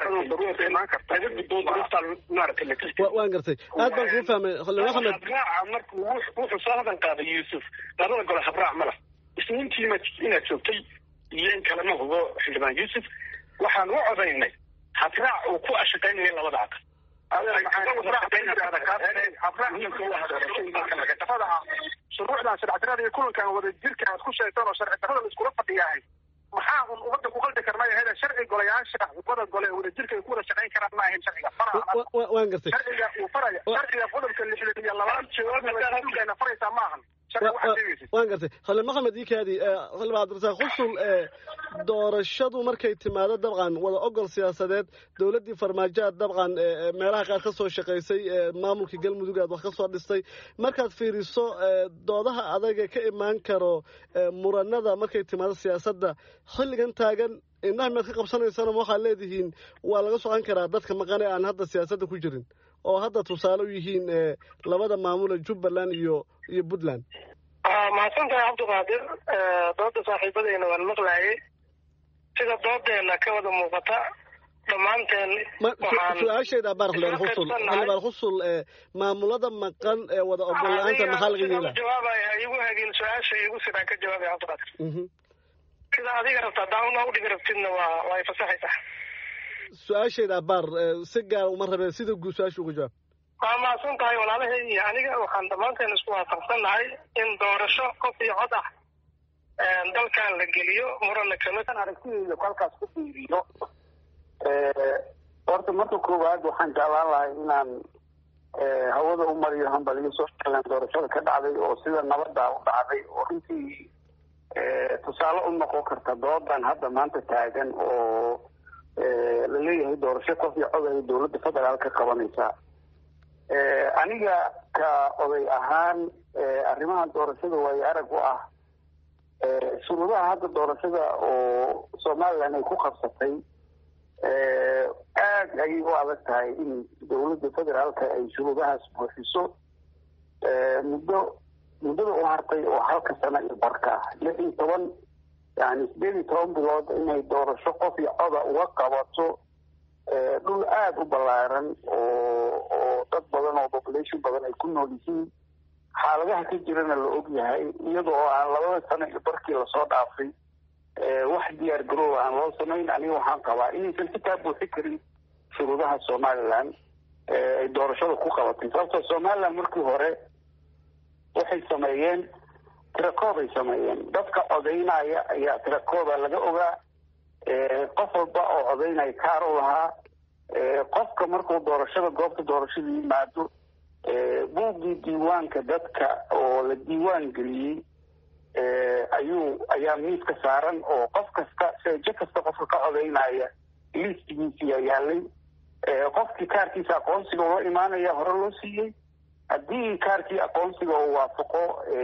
waan gartay aad baan kuu fahmay maxamed habraaca markuu wuxuu soo hadan qaaday Yusuf labada gole habraac ma lah isniintii inaad joogtay iyo in kalema hubo xildhibaan yuusuf waxaan u codaynay habraac uu ku ashaqaynaya labada aqal shuruucdan sharci darrada iyo kulankan wada jirka aad ku sheegtaan oo sharci darrada la iskula fadhiyahay maxaa un ummadda ku qaldi karnay ahayd sharci golayaasha wada gole wada jirka ay ku wada shaqayn karaan ma ahayn sharciga waan gartay sharciga uu faraya sharciga qodobka 62 faraysa ma ahan waan gartay xildhibaan maxamed iikaadi xildhibaan cabdirasaaq xusul doorashadu markay timaado dabcan wada ogol siyaasadeed dowladdii farmaajoaad dabcan meelaha qaar ka soo shaqaysay maamulkii galmudug aad wax ka soo dhistay markaad fiiriso doodaha adaga ka imaan karo muranada markay timaado siyaasadda xilligan taagan indhaha mead ka qabsanaysana waxaad leedihiin waa laga socon karaa dadka maqane aan hadda siyaasadda ku jirin oo hadda tusaale u yihiin labada maamule jubbaland iyo puntland mahadsantahay cabdiqaadir dooda saaxiibadeyna waan maqlaayay sida doodeena ka wada muuqata dhammaanteen su-aashayda abaar xildhibaan xusul maamulada maqan ee wada ogol la-aanta maxaa laga yeelaa jawaabaya igu hagin su-aasha igu sidaan ka jawaabaya cabdiqaadir sida adiga rabta daawna udhigi rabtidna waa fasaxaysaa su-aashayda abaar si gaar uma rabeen sida guud su-aasha uga jawaab waa mahadsan tahay walaalahay iyo aniga waxaan dhammaanteen isku waafaqsannahay in doorasho qof iyo cod ah dalkan la geliyo murana kamid aragtidayda halkaas ku fiiriyo horta marka koowaad waxaan jeclaan lahay inaan hawada u mariyo hambaliyo somalilan doorashada ka dhacday oo sida nabada u dhacday oo intii tusaale u noqon karta doodan hadda maanta taagan oo la leeyahay doorasho qof iyo cod ay dowladda federaal ka qabanaysaa aniga ka oday ahaan arrimaha doorashada waayo arag u ah shuruudaha hadda doorashada oo somalilan ay ku qabsatay aad ayay u adag tahay in dowladda federaalka ay shuruudahaas buuxiso muddada u hartay oo halka sano iyo barka 16 yani 18 bilood inay doorasho qof iyo coda uga qabato dhul aada u ballaaran oo dad badan oo population badan ay ku nool yihiin xaaladaha ka jirana la og yahay iyadoo aan 2 sano iyo barkii lasoo dhaafay wax diyaar garooba aan loo samayn aniga waxaan qabaa inaysan xitaa buuxi karin shuruudaha somalilan ay doorashada ku qabatay sababtoo somalilan markii hore waxay sameeyeen tirakoob ay sameeyeen dadka codaynaya ayaa tirakooba laga ogaa qof walba oo codaynaya kaar u lahaa qofka markuu doorashada goobta doorashada yimaado buuggii diiwaanka dadka oo la diiwaan geliyey ayaa miiska saaran oo qof kasta seejo kasta qofka ka codaynaya liistigiisiyaa yaalay qofkii kaarkiisa aqoonsiga ula imaanaya hore loo siiyey haddii kaarkii aqoonsiga uu waafaqo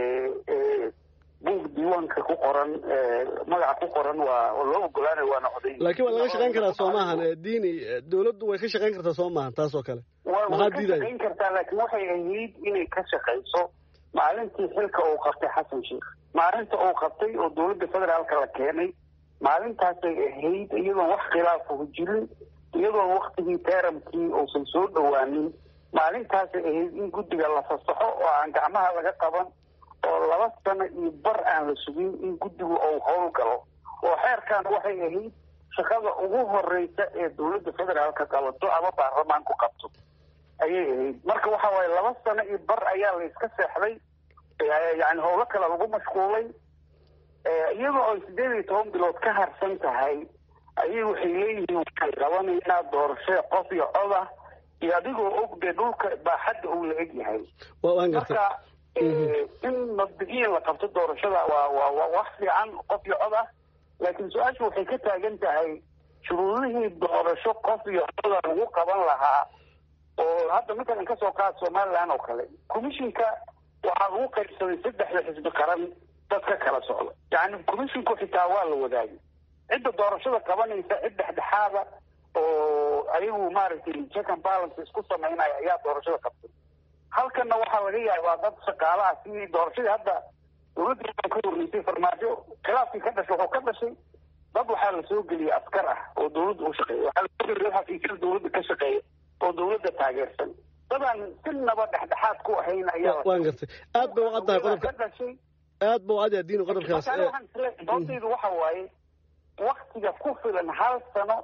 buug diiwaanka ku qoran magaca ku qoran waa loo ogolaanaya waana codayn laakiin waa laga shaqayn karaa soo maahan diini dowladdu way ka shaqayn kartaa soo maahan taas oo kale waa ka shaqayn kartaa laakiin waxay ahayd inay ka shaqayso maalintii xilka uu qabtay xasan sheekh maalinta uu qabtay oo dowladda federaalka la keenay maalintaasay ahayd iyadoon wax khilaafahu jirin iyadoon waktigii teramkii uusan soo dhowaanin maalintaasay ahayd in guddiga la fasaxo oo aan gacmaha laga qaban oo 2 sano iyo bar aan la sugin in guddigu uu howl galo oo xeerkan waxay ahayd shaqada ugu horeysa ee dowladda federaalka qabato ama baarlamaanku qabto ayay ahayd marka waxa waaye 2 sano iyo bar ayaa la iska seexday yani howlo kale lagu mashquulay iyadoo ay 18 bilood ka harsan tahay ayay waxay leeyihiin waxay qabanaynaa doorasho qof iyo coda iyo adigoo og dee dhulka baaxadda uu la eg yahay marka in mabdiciyan la qabto doorashada waa wax fiican qof iyo cod ah laakiin su-aasha waxay ka taagan tahay shuruudihii doorasho qof iyo coda lagu qaban lahaa oo hadda matalan kasoo qaad somalilan oo kale commissionka waxaa lagu qaybsaday 3 xisbi qaran dadka kala socda yani commissionku xitaa waa la wadaagay cidda doorashada qabanaysa cid dhexdhexaada oo ayagu maaragtay check and balance isku samaynaya ayaa doorashada qabtay halkana waxaa laga yaabaa dad shaqaalaha sidii doorashadii hadda dowladda ka horreysay farmaajo khilaafkii ka dhashay wuxuu ka dhashay dad waxaa lasoo geliyay askar ah oo dowladda u shaqeeya waxaa lasoo geliyay xafiisyada dowladda ka shaqeeya oo dowladda taageersan dadaan sinaba dhexdhexaad ku ahayn ayaa waan gartay aad bay u caddahay qodobka aad buu cadyahay diin qodobkaas doodaydu waxa waaye waktiga ku filan 1 sano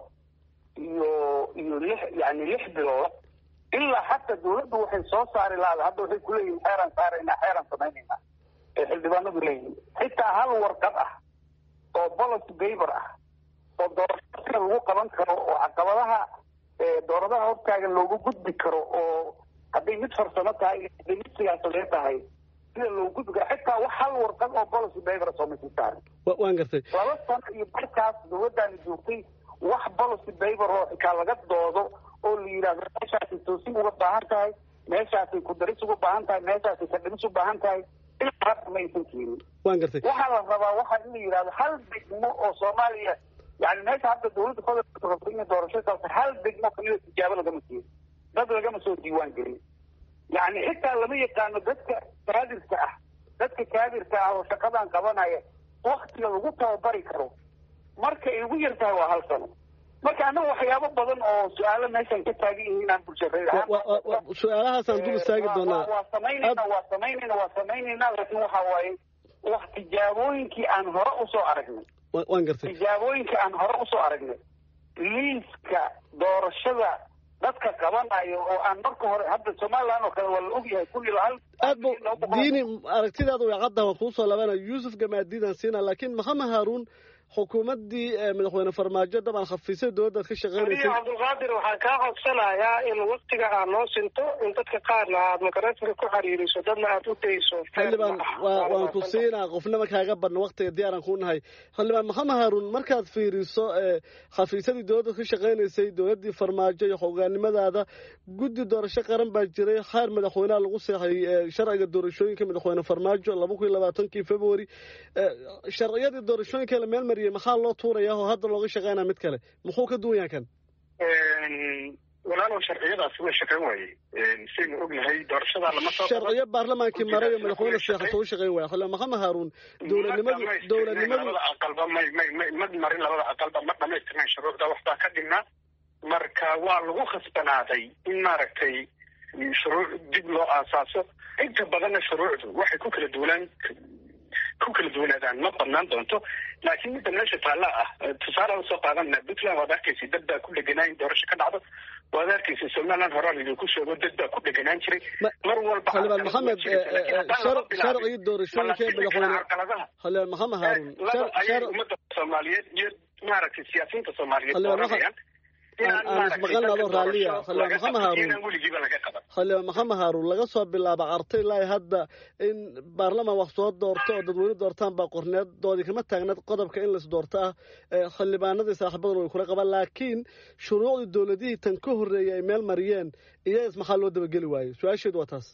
iyo 6 bilood ilaa xataa dawladdu waxay soo saari lahayd hadda waxay ku leeyihiin xeeran samaynayna xildhibaanadu leeyihiin xitaa hal warqad ah oo policy paper ah oo doorashada lagu qaban karo oo caqabadaha dooradaha hortaagan loogu gudbi karo oo hadday mid farsamo tahay hadday mid siyaasadeed tahay sida loogu gudbi karo xitaa wax hal warqad oo policy paper soo masi saaran waan gartay 2 sano iyo markaas dawladdaani joogtay wax policy paper oo xitaa laga doodo oo la yidhaahdo meeshaasay toosin uga baahan tahay meeshaasay ku daris uga baahan tahay meeshaasay ka dhimis u baahan tahay ilaa hadda ma aysan keenin waan gartay waxaa la rabaa waxaa in la yidhahdo hal degmo oo soomaaliya yani meesha hadda dawladda federaalka rabto inay doorasho qabto hal degmo kaliya tijaabo lagama keenin dad lagama soo diiwaan gelin yani xitaa lama yaqaano dadka kaadirka ah oo shaqadan qabanaya waktiga lagu tababari karo marka ay ugu yar tahay waa 1 sano marka anaga waxyaabo badan oo su-aalo meeshan ka taagan yihiin inaan bulshada su-aalahaasaan dul istaagi doonaa waa samaynayna laakiin waxa waaye wax tijaabooyinkii aan hore usoo aragnay waan gartay tijaabooyinkii aan hore usoo aragnay liiska doorashada dadka qabanayo oo aan marka hore hadda somaliland oo kale waa la ogyahay kulli lahal aad bu diini aragtidaadu way cadda waan kuusoo labanaya yuusuf gamaadiidaan siina laakiin maxamed haaruun xukuumaddii madaxweyne farmaajo dabcan khafiisay dowladdaad ka shaqeynaysay cabdulqaadir waxaan kaa codsanayaa in waktiga aad noo sinto in dadka qaarna aad makarantinka ku xiriiriso dadna aad u dayso xildhibaan waan ku siinaa qofnama kaaga badna waktiga diyaaran kuu nahay xildhibaan maxamed haaruun markaad fiiriso khafiisadii dowladdaad ka shaqeynaysay dowladdii farmaajo iyo hogaannimadaada guddi doorasho qaran baa jiray xeer madaxweynaha lagu seexay sharciga doorashooyinka madaxweyne farmaajo 2020 February sharciyadii doorashooyinka la meel maxaa loo tuurayaa oo hadda looga shaqeynaa mid kale muxuu ka duwan yahay kan walaalow sharciyadaasi way shaqeyn waayey saynu ognahay doorashada lama soo sharciyo baarlamaankii maray oo madaxweyne seexato u shaqeyn waaya xildhibaan maxamed haaruun dowladnimadu aqalba ma marin labada aqalba ma dhamaystirnayn shuruucda waxbaa ka dhignaa marka waa lagu khasbanaaday in maaragtay shuruuc dib loo aasaaso inta badanna shuruucdu waxay ku kala duwanaadaan ma badnaan doonto laakiin midda meesha taalla ah tusaale usoo qaadanna puntland waad arkaysa dad baa ku dheganaa in doorasho ka dhacdo waad arkaysa somaliland horaa laidinku sheego dad baa ku dheganaan jiray mar walba xildhibaan maxamed sharcigii doorashooyinka madaxweyne xildhibaan maxamed haaruun ummadda soomaaliyeed iyo maaragtay siyaasiyiinta soomaaliyeed dooranayaan aan ismaqalna adoo raalliya xildhibaan maxamed haaruun laga soo bilaabo cartay ilaa hadda in baarlamaan wax soo doorto oo dadweyne doortaan baa qorneedoodii kama taagneed qodobka in lais doorto ah xildhibaanadii saaxiibaduna way kula qabaan laakiin shuruucdii dowladihii tan ka horreeyay ay meel mariyeen iyagas maxaa loo dabageli waayey su-aasheedu waa taas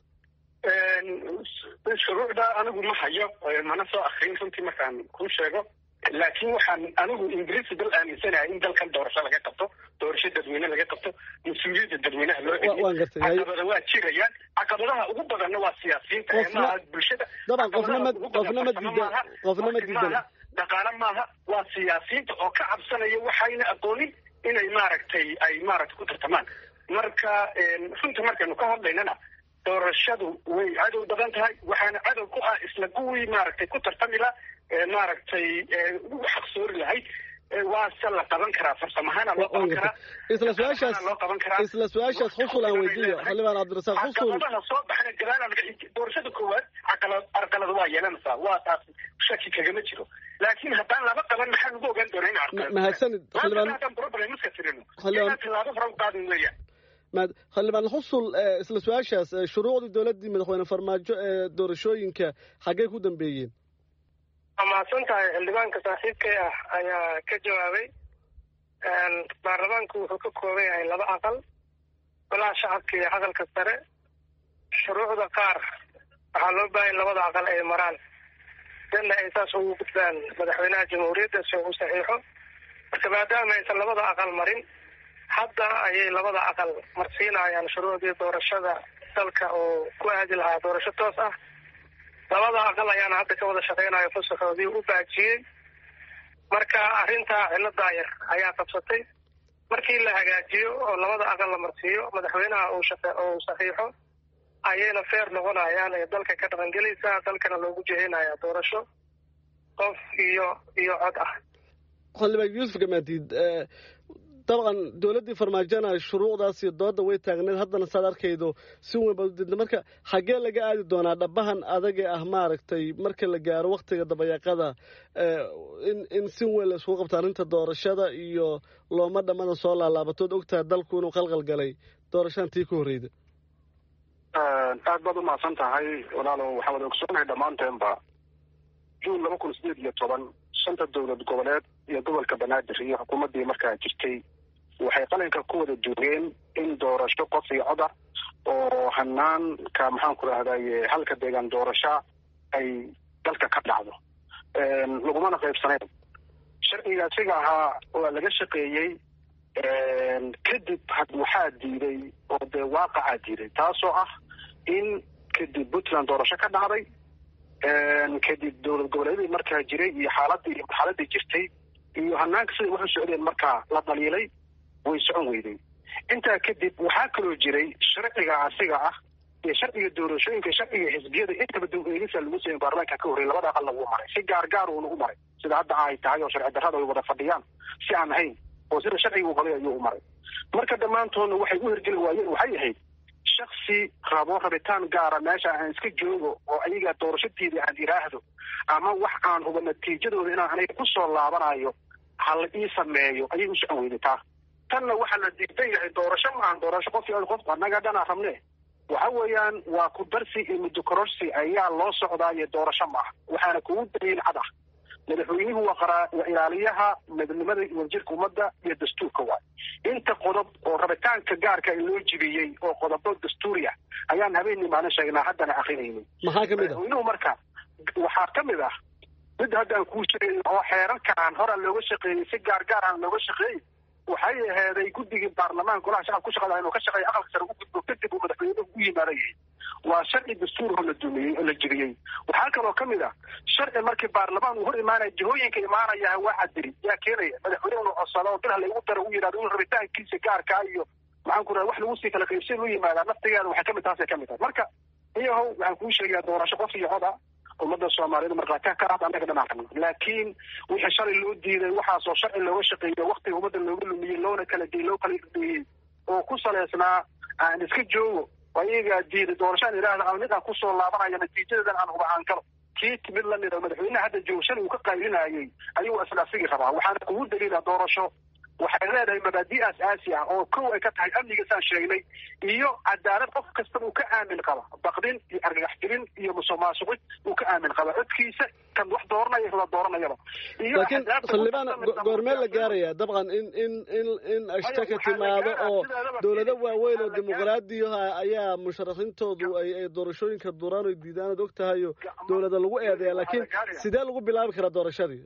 shuruucda anigu ma hayo mana soo akrin runtii markaan kuu sheego laakiin waxaan anigu ingiriisi dal aaminsanahay in dalkan doorasho laga qabto doorasho dadweyne laga qabto mas-uuliyadda dadweynaha loo celiyo caqabada waa jirayaan caqabadaha ugu badanna waa siyaasiyiinta maaha bulshada daban qofna ma diidan dhaqaale maaha waa siyaasiyiinta oo ka cabsanaya waxayna aqoonin inay maaragtay ay maaragtay ku tartamaan marka runta markaynu ka hadlaynana doorashadu way cadow badan tahay waxaana cadow ku ah isla kuwii maaragtay ku tartami laha maaragtay ugu xaqsoori lahayd waase la qaban karaa farsamahaana loo qaban karaa isla su-aashaas xusul aan weydiiyo xildhibaan cabdirasaaq xusul caqabadaha soo baxna gadaal doorashada koowaad carqalad waa yeelanaysaa waa taas shaki kagama jiro laakiin haddaan laba qaban maxaa lagu ogaan doonaa in carqalad mahadsanid xildhibaan problemiska tirino inaan tilaabo hore u qaadin weeyaan xildhibaan xusul isla su-aashaas shuruucdii dowladdii madaxweyne farmaajo ee doorashooyinka xaggee ku dambeeyeen mahadsan tahay xildhibaanka saaxiibkay ah ayaa ka jawaabay baarlamaanku wuxuu ka kooban yahay 2 aqal golaha shacabka iyo aqalka sare shuruucda qaar waxaa loo baahan 2 aqal ay maraan danna ay saas ugu gudbaan madaxweynaha jamhuuriyadda si uu saxiixo marka maadaama aysan 2 aqal marin hadda ayay 2 aqal marsiinayaan shuruucdii doorashada dalka oo ku aadi lahaa doorasho toos ah 2 aqal ayaana hadda ka wada shaqeynayo fasaxoodii u baajiyey marka arrintaa cilada yar ayaa qabsatay markii la hagaajiyo oo 2 aqal la marsiiyo madaxweynaha uu saxiixo ayayna feer noqonayaan ee dalka ka dhaqangelaysaa dalkana loogu jehinayaa doorasho qof iyo cod ah xildhibaan yuusuf gamaadiid dabcan dowladdii farmaajona shuruucdaas iyo dooda way taagneed haddana saad arkaydo si weyn baad u diidna marka xaggee laga aadi doonaa dhabahan adage ah maaragtay marka la gaaro waktiga dabayaaqada in si weyn la isugu qabto arrinta doorashada iyo looma dhammadan soo laalaabatood ogtahay dalku inuu qalqal galay doorashadan tii ka horreyda aad baad umahadsan tahay walaalow waxaa wada ogsoonahay dhammaanteenba juun 2018 shanta dowlad goboleed iyo gobolka banaadir iyo xukuumaddii markaa jirtay waxay qalinka ku wada duugeen in doorasho qof iyo cod ah oo hanaanka maxaanku rahdaye halka deegaan doorasha ay dalka ka dhacdo lagumana qaybsanayn sharciga asiga ahaa waa laga shaqeeyey kadib waxaa diiday oo dee waaqacaa diiday taasoo ah in kadib puntland doorasho ka dhacday kadib dowlad goboleedadii markaa jiray iyo xaaladii jirtay iyo hanaanka siday wax u socdeen markaa la dhaliilay way socon weyday intaa kadib waxaa kaloo jiray sharciga asiga ah iyo sharciga doorashooyinka sharciga xisbiyada intaba dib eegisa lagu sameeyay baarlamaanka ka horreeyay labada aqal lagu maray si gaar uu nagu maray sida hadda ay tahay oo sharci darrada ay wada fadhiyaan si aan ahayn oo sida sharciga uu qalay ayuu u maray marka dhammaantoodna waxay u hirgeli waayeen waxay ahayd shaksi rabo rabitaan gaara meesha aan iska joogo oo ayaga doorashadeedii aan iraahdo ama wax aan huba natiijadooda inaan aniga ku soo laabanayo hala ii sameeyo ayay u socon weyday taa tanna waxaa la diidan yahay doorasho maahan doorasho qof annaga dhanaa rabne waxa weeyaan waa ku darsi iyo muddo kororsi ayaa loo socdaayo doorasho maaha waxaana kugu daliil cad ah madaxweynuhu waa ilaaliyaha midnimada wadajirka ummadda iyo dastuurka waay inta qodob oo rabitaanka gaarka loo jibiyey oo qodobo dastuuri ah ayaan habeenii maalin sheegnaa haddana akrinaynin maxaa kamid ah madaxweynuhu marka waxaa kamid ah mid haddaan kuu sheegay oo xeerarkaan hora looga shaqeeyey si gaar aan looga shaqeeyey waxay aheeday guddigii baarlamaanka golaha shacabka ku shaqada inuu ka shaqeeyo aqalka sare u gudbo kadib uu madaxweynuhu u yimaadayay waa sharci dastuurho la dumiyey oo la jibiyey waxaa kaloo kamid ah sharci markii baarlamaan uu hor imaanaya jihooyinka imaanaya waa cadiri yaa keenaya madaxweynuhu codsado oo bilha lagu daro u yidhahdo in rabitaankiisa gaarkaa iyo maxaan ku raha wax lagu sii kala qaybsan u yimaada naftigeeda waxay kamid taasay kamid tahay marka iyahow waxaan kuu sheegayaa doorasho qof iyo cod ah ummadda soomaaliyed markhaati ka ah annaga dhanaan rabno laakiin wixii shalay loo diiday waxaasoo sharci looga shaqeeyo waktiga ummadda looga lumiyey loona kala diyey loo kala dhiyey oo ku saleysnaa aan iska joogo ayagaa diiday doorashaan idhaahda aan mid aan kusoo laabanayo natiijadeedan aan huba aan galo kii timid la nidha madaxweynaha hadda joogo shalay uu ka qaylinayay ayuu isla asigii rabaa waxaana kugu daliila doorasho waxay leedahay mabaadi' aas-aasi ah oo kow ay ka tahay amniga saan sheegnay iyo cadaalad qof kasta uu ka aamin qaba baqdin iyo argagaxgelin iyo musuqmaasuqid uu ka aamin qaba codkiisa kan wax dooranaya la dooranayaba laakiin xildhibaan goormee la gaaraya dabcan in ashtaka timaado oo dowlado waaweyn oo dimuqraadiyaha ayaa musharaxiintoodu ay doorashooyinka duraan oy diidaan ood og tahayo dowlada lagu eedeeya laakiin sidee lagu bilaabi karaa doorashadii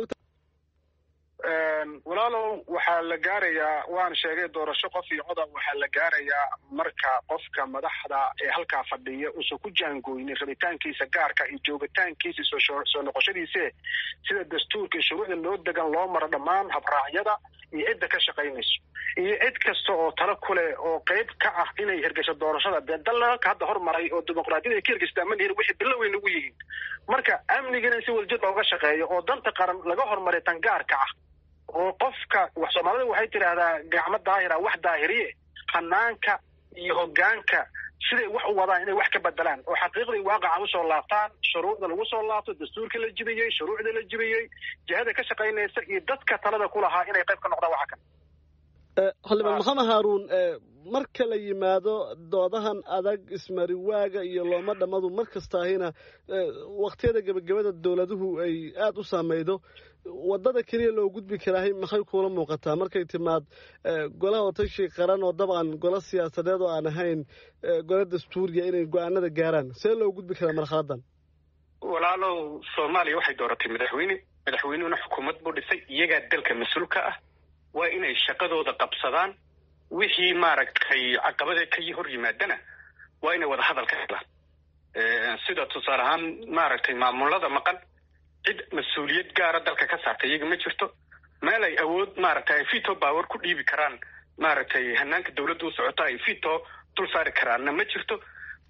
walaalow waxaa la gaarayaa waan sheegay doorasho qof iyo coda waxaa la gaarayaa marka qofka madaxda ee halkaa fadhiya uusan ku jaangooynin rabitaankiisa gaarka iyo joogitaankiisa soo noqoshadiise sida dastuurka shuruucda loo degan loo maro dhammaan habraacyada iyo cidda ka shaqaynayso iyo cid kasta oo talo kuleh oo qayb ka ah inay hirgasho doorashada dee dalalka hadda hormaray oo dimuqraadiyada ay ka hirgastaa ma lihin wixii bilo weyn ugu yihiin marka amnigana in si waljir looga shaqeeyo oo danta qaran laga hormaray tan gaarka ah oo qofka wax soomaalida waxay tidhaahdaa gacmo daahira wax daahiriye hanaanka iyo hoggaanka siday wax u wadaan inay wax ka bedelaan oo xaqiiqdii waaqaca usoo laabtaan shuruucda lagu soo laabto dastuurka la jibiyey shuruucda la jibiyey jihada ka shaqaynaysa iyo dadka talada ku lahaa inay qayb ka noqdaan waxa kan xildhibaan maxamed haaruun marka la yimaado doodahan adag ismariwaaga iyo looma dhammadu mar kastaahina waktiyada gebagabada dowladuhu ay aada u saameydo wadada keliya loo gudbi karaahay maxay kuula muuqataa markay timaad golaha otashi qaran oo dabcan golo siyaasadeed oo aan ahayn golo dastuuriya inay go-aanada gaaraan see loo gudbi karaa marxaladan walaalow soomaaliya waxay dooratay madaxweynuhuna xukuumad buu dhisay iyagaa dalka mas-uulka ah waa inay shaqadooda qabsadaan wixii maaragtay caqabada ka hor yimaadana waa inay wada hadal ka helaan sida tusaale ahaan maaragtay maamulada maqan cid mas-uuliyad gaara dalka ka saartay iyaga ma jirto meel ay awood maaragtay fito power ku dhiibi karaan maaragtay hanaanka dawladda u socota ay fito dul saari karaanna ma jirto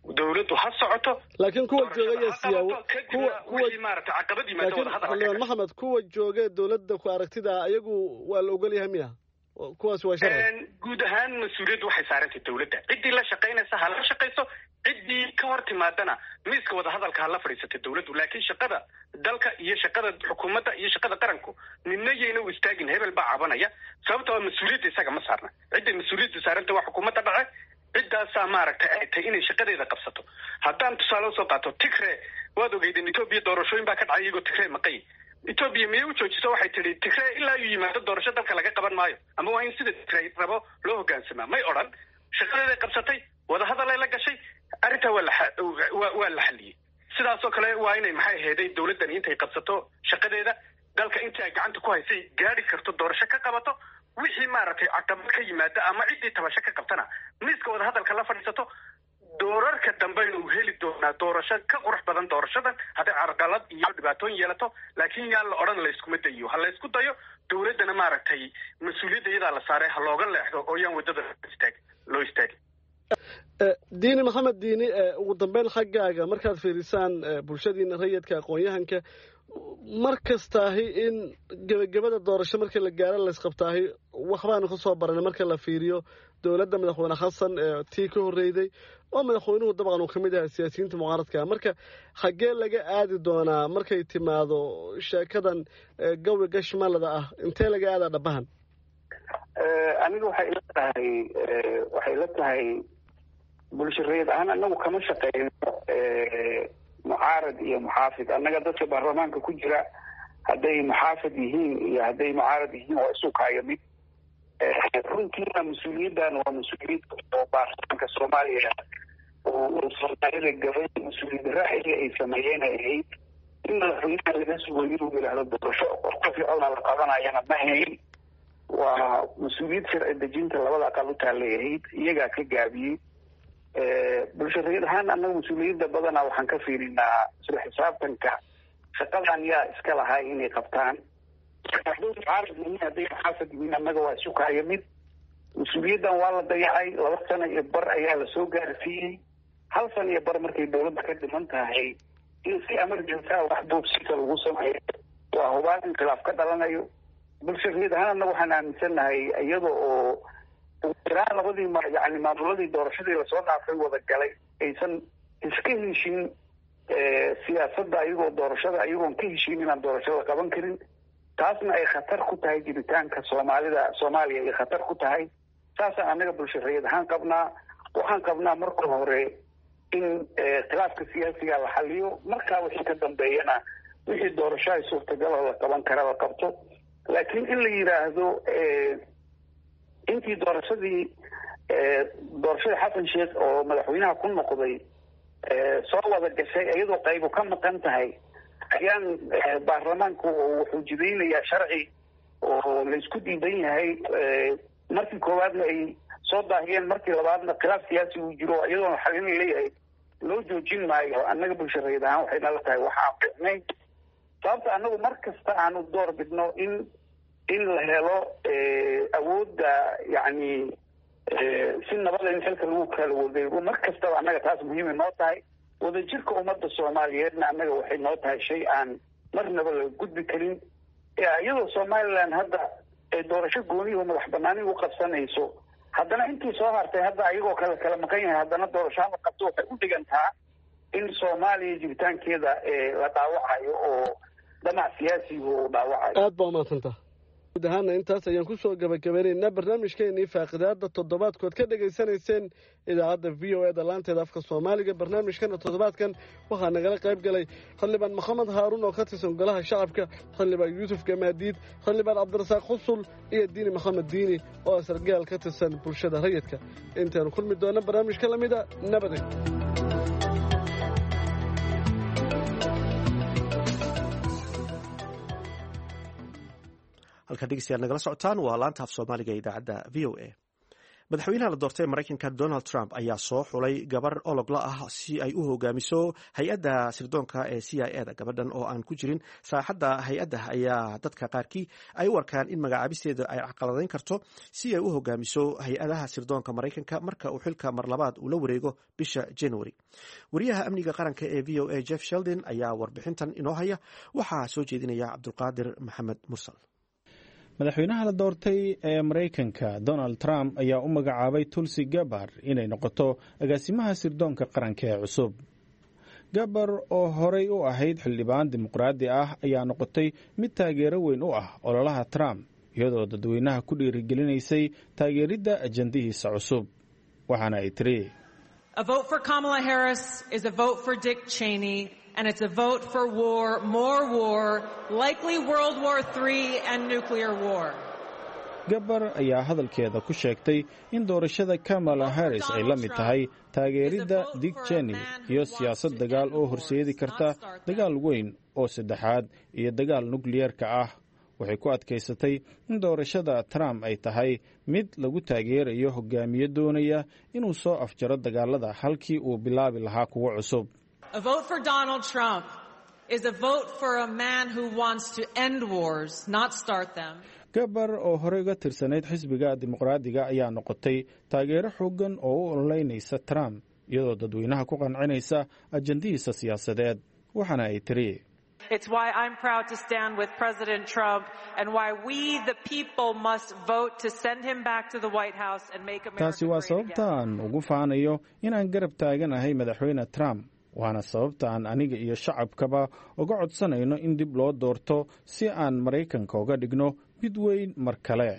dawladdu ha socoto laakiin kuwa joogaya kuwa maaragtay caqabad yimaado wada hadal maxamed kuwa jooga dawladda ku aragtida ayagu waa la ogol yahay miya kuwaas waa sharci guud ahaan mas-uuliyaddu waxay saarantay dawladda ciddii la shaqaynaysa ha la shaqayso ciddii ka hor timaadana miiska wada hadalka ha la fadhiisatay dawladdu laakiin shaqada dalka iyo shaqada xukuumadda iyo shaqada qaranku midna yayna u istaagin hebel baa cabanaya sababta waa mas-uuliyadda isaga ma saarna cidday mas-uuliyaddu saarantay waa xukuumadda dhace ciddaasaa maaragtay ay tahay inay shaqadeeda qabsato haddaan tusaale usoo qaato tigre waad ogeydeen etoobiya doorashooyin baa ka dhacay iyagoo tigre maqay etoobiya miyay u joojiso waxay tidhi tigre ilaa uu yimaado doorasho dalka laga qaban maayo ama waa in sida tigre rabo loo hoggaansamaa may odhan shaqadeeday qabsatay wadahadal ay la gashay arrintaa waa la xalliyey sidaasoo kale waa inay maxay aheeday dawladdani intay qabsato shaqadeeda dalka intii ay gacanta ku haysay gaadhi karto doorasho ka qabato wixii maaragtay caqabad ka yimaada ama ciddii tabasho ka qabtana miiska wada hadalka la fadhiisato doorarka dambena uu heli doonaa doorasho ka qurux badan doorashadan hadday carqalad iyo dhibaatooyin yeelato laakiin yaan la odhan layskuma dayo ha laysku dayo dawladdana maaragtay mas-uuliyadda iyadaa la saaray ha looga leexdo oo yaan waddada loo istaagin diini maxamed diini ugu dambeyn xaggaaga markaad fiirisaan bulshadiina rayidka aqoon-yahanka mar kastaahi in gebagabada doorasho markii la gaaro laysqabtaahi waxbaanu ka soo baranay marka la fiiriyo dowladda madaxweyne xasan tii ka horreyday oo madaxweynuhu dabcan uu ka mid yahay siyaasiyiinta mucaaradka marka xaggee laga aadi doonaa markay timaado sheekadan gawi gashmalada ah intee laga aadaa dhabahan aniga waxay la tahay bulsho rayid ahaan anagu kama shaqeyno mucaarad iyo muxaafid annaga dadka baarlamaanka ku jira hadday muxaafid yihiin iyo hadday mucaarad yihiin waa isu kaayo mid runtiina mas-uuliyaddan waa mas-uuliyad oo baarlamaanka soomaaliya oo soomaalida gabay mas-uuliyad raaxiga ay sameeyeen ay ahayd in madaxweynaha laga sugo inuu yidhaahdo doorasho qof ficona la qabanayana ma hayn waa mas-uuliyad sharci dejinta labada aqal u taallay ahayd iyagaa ka gaabiyey bulsho rayid ahaan annaga mas-uuliyadda badanaa waxaan ka fiirinaa isla xisaabtanka shaqadan yaa iska lahaa inay qabtaan hadday mucaarad yihiin hadday muxaafid yihiin annaga waa isu kaayo mid mas-uuliyaddan waa la dayacay 2 sano iyo bar ayaa lasoo gaarsiiyey 1 sano iyo bar markay dawladda ka dhiman tahay in si emergency wax duubsika lagu sameeyo waa hubaan in khilaaf ka dhalanayo bulsho rayid ahaan annaga waxaan aaminsannahay iyada oo jiraan labadii yani maamuladii doorashadii lasoo dhaafay wada galay aysan iska heshin siyaasadda ayagoo doorashada ayagoon ka heshin inaan doorashada qaban karin taasna ay khatar ku tahay jiritaanka soomaaliya ay khatar ku tahay saasaan annaga bulsho rayid ahaan qabnaa waxaan qabnaa marka hore in khilaafka siyaasiga la xaliyo markaa wixii ka dambeeyana wixii doorasho ay suurtagaloo la qaban kara la qabto laakiin in la yidhaahdo intii doorashadii xasan sheekh oo madaxweynaha ku noqday soo wada gashay iyadoo qaybu ka maqan tahay ayaan baarlamaanku wuxuu jidaynayaa sharci oo laysku diidan yahay markii koowaadna ay soo daahiyeen markii labaadna khilaaf siyaasi uu jiro iyadoona xalin leeyahay loo joojin maayo annaga bulsho rayid ahaan waxay nala tahay waxaan fiicnayn sababta annagu mar kasta aanu door bidno in la helo awoodda yani si nabada in xilka lagu kala wadeego mar kastaba annaga taas muhiimay noo tahay wadajirka ummadda soomaaliyeedna annaga waxay noo tahay shay aan marnaba laga gudbi karin iyadoo somaliland hadda doorasho gooniho madax banaani u qabsanayso haddana intii soo hartay hadda ayagoo kala maqan yahay haddana doorasho la qabto waxay u dhigantaa in soomaaliya jiritaankeeda la dhaawacayo oo damac siyaasigu uu dhaawacayo aad baa umaadsantaa guud ahaana intaas ayaan kusoo gabagabeynaynaa barnaamijkeenii faaqidaada toddobaadkood ka dhegaysanayseen idaacadda v o eda laanteeda afka soomaaliga barnaamijkana toddobaadkan waxaa nagala qayb galay xildhibaan maxamed haaruun oo ka tirsan golaha shacabka xildhibaan yuusuf gamaadiid xildhibaan cabdirasaaq xusul iyo diini maxamed diini oo sargaal ka tirsan bulshada rayidka intaynu kulmi doona barnaamijka lamida nabadey halkaa dhegeystayaal nagala socotaan waa laanta af soomaaliga ee idaacadda v o a madaxweynaha la doortay maraykanka Donald Trump ayaa soo xulay gabar ologla ah si ay u hogaamiso hay-adda sirdoonka ee CIA-da. gabadhan oo aan ku jirin saaxadda hay-adda ayaa dadka qaarkii ay u arkaan in magacaabisteeda ay caqaladayn karto si ay u hogaamiso hay-adaha sirdoonka maraykanka marka uu xilka mar labaad uu la wareego bisha January. wariyaha amniga qaranka ee VOA Jeff Sheldon ayaa warbixintan inoo haya. waxaa soo jeedinaya Cabdulqaadir Maxamed Mursal. madaxweynaha la doortay ee maraykanka Donald Trump ayaa u magacaabay Tulsi Gabbard inay noqoto agaasimaha sirdoonka qaranka ee cusub. Gabbard oo horey u ahayd xildhibaan dimuqraadi ah ayaa noqotay mid taageero weyn u ah ololaha Trump, iyadoo dadweynaha ku dhiirigelinaysay taageeridda ajandihiisa cusub. waxaana ay tiri: A vote for Kamala Harris is a vote for Dick Cheney. And it's a vote for war, more war, likely World War III and nuclear war. Gabbard ayaa hadalkeeda ku sheegtay in doorashada Kamala Harris ay la mid tahay taageeridda Dick Cheney iyo siyaasad dagaal oo horseedi karta dagaal weyn oo saddexaad iyo dagaal nukliyeerka ah. waxay ku adkaysatay in doorashada Trump ay tahay mid lagu taageerayo hogaamiye doonaya inuu soo afjaro dagaalada halkii uu bilaabi lahaa kuwa cusub. A vote for Donald Trump is a vote for a man who wants to end wars, not start them. Gabbard oo horey uga tirsanayd xisbiga dimuqraadiga ayaa noqotay taageero xooggan oo u ololeynaysa Trump, iyadoo dadweynaha ku qancinaysa ajandihiisa siyaasadeed. waxaana ay tiri: It's why I'm proud to stand with President Trump and why we the people must vote to send him back to the White House and make America taasi waa sababtaan ugu faanayo inaan garab taaganahay madaxweyne Trump. waana sababtaan aniga iyo shacabkaba uga codsanayno in dib loo doorto si aan Maraykanka uga dhigno mid weyn mar kale.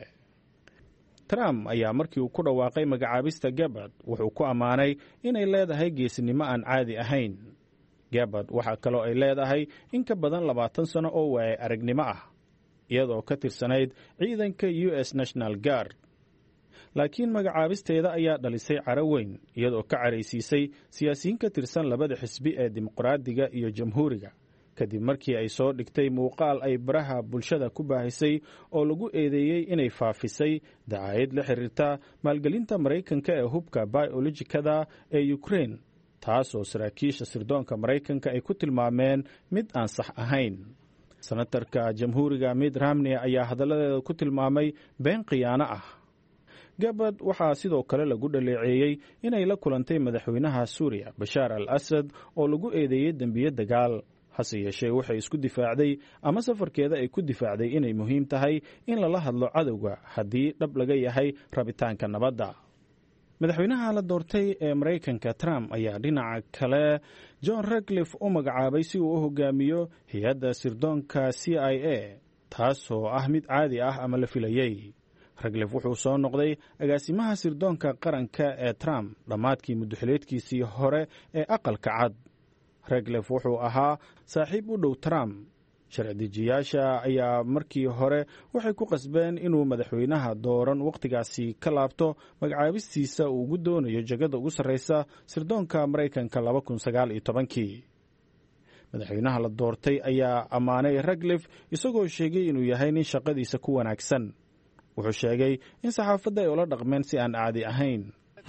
Trump ayaa markii uu ku dhawaaqay magacaabista Gabbard wuxuu ku ammaanay inay leedahay geesinimo aan caadi ahayn. Gabbard waxa kaloo ay leedahay in ka badan 20 sano oo waayay aragnimo ah, iyadoo ka tirsanayd ciidanka US National Guard. laakiin magacaabisteeda ayaa dhalisay caro weyn, iyadoo ka caraysiisay siyaasiyiin ka tirsan labada xisbi ee dimuqraadiga iyo jamhuuriga, kadib markii ay soo dhigtay muuqaal ay baraha bulshada ku baahisay oo lagu eedeeyey inay faafisay dacaayad la xiriirta maalgelinta Maraykanka ee hubka biologikada ee Ukraine, taasoo saraakiisha sirdoonka Maraykanka ay ku tilmaameen mid aan sax ahayn. senatarka jamhuuriga Mitt Romney ayaa hadalladeeda ku tilmaamay been khiyaano ah. Gabbard waxaa sidoo kale lagu dhaleeceeyey inay la kulantay madaxweynaha Suuriya Bashar al-Assad oo lagu eedeeyey dembiye dagaal. hase yeeshee waxay isku difaacday ama safarkeeda ay ku difaacday inay muhiim tahay in lala hadlo cadowga haddii dhab laga yahay rabitaanka nabadda. madaxweynaha la doortay ee Maraykanka Trump ayaa dhinaca kale John Ratcliffe u magacaabay si uu u hogaamiyo hay-adda sirdoonka CIA, taasoo ah mid caadi ah ama la filayey. Ratcliffe wuxuu soo noqday agaasimaha sirdoonka qaranka ee Trump dhammaadkii muddaxileedkiisii hore ee aqalka cad. Ratcliffe wuxuu ahaa saaxiib u dhow Trump. sharci-dejiyaasha ayaa markii hore waxay ku qasbeen inuu madaxweynaha dooran waqtigaasi ka laabto magacaabistiisa uu ugu doonayo jagada ugu sarreysa sirdoonka Maraykanka 2019. madaxweynaha la doortay ayaa ammaanay Ratcliffe isagoo sheegay inuu yahay nin shaqadiisa ku wanaagsan. wuxuu sheegay in saxaafadda ay ula dhaqmeen si aan caadi ahayn.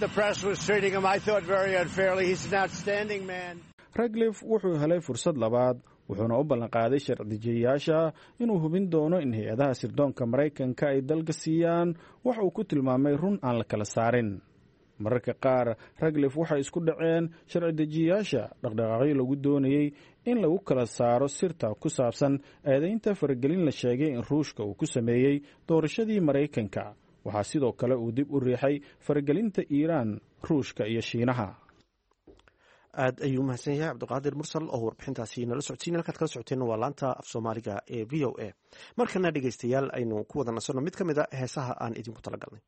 Ratcliffe wuxuu helay fursad labaad, wuxuuna u ballanqaaday sharci-dejiyayaasha inuu hubin doono in hay-adaha sirdoonka Maraykanka ay dalka siiyaan wax uu ku tilmaamay run aan la kala saarin. mararka qaar Ratcliffe waxay isku dhaceen sharci-dejiyayaasha dhaqdhaqaaqyo lagu doonayey in lagu kala saaro sirta ku saabsan eedaynta faragelin la sheegay in Ruushka uu ku sameeyey doorashadii Maraykanka. waxaa sidoo kale uu dib u riixay faragelinta Iiraan, Ruushka iyo Shiinaha. aad ayuu mahadsan yahay Cabdulqaadir Mursal oo warbixintaasi nala socodsiin. halkaad kala socoteen waa laanta af Soomaaliga ee VOA. markana dhegaystayaal aynu ku wada nasanno mid ka mid a heesaha aan idinku talagalnay.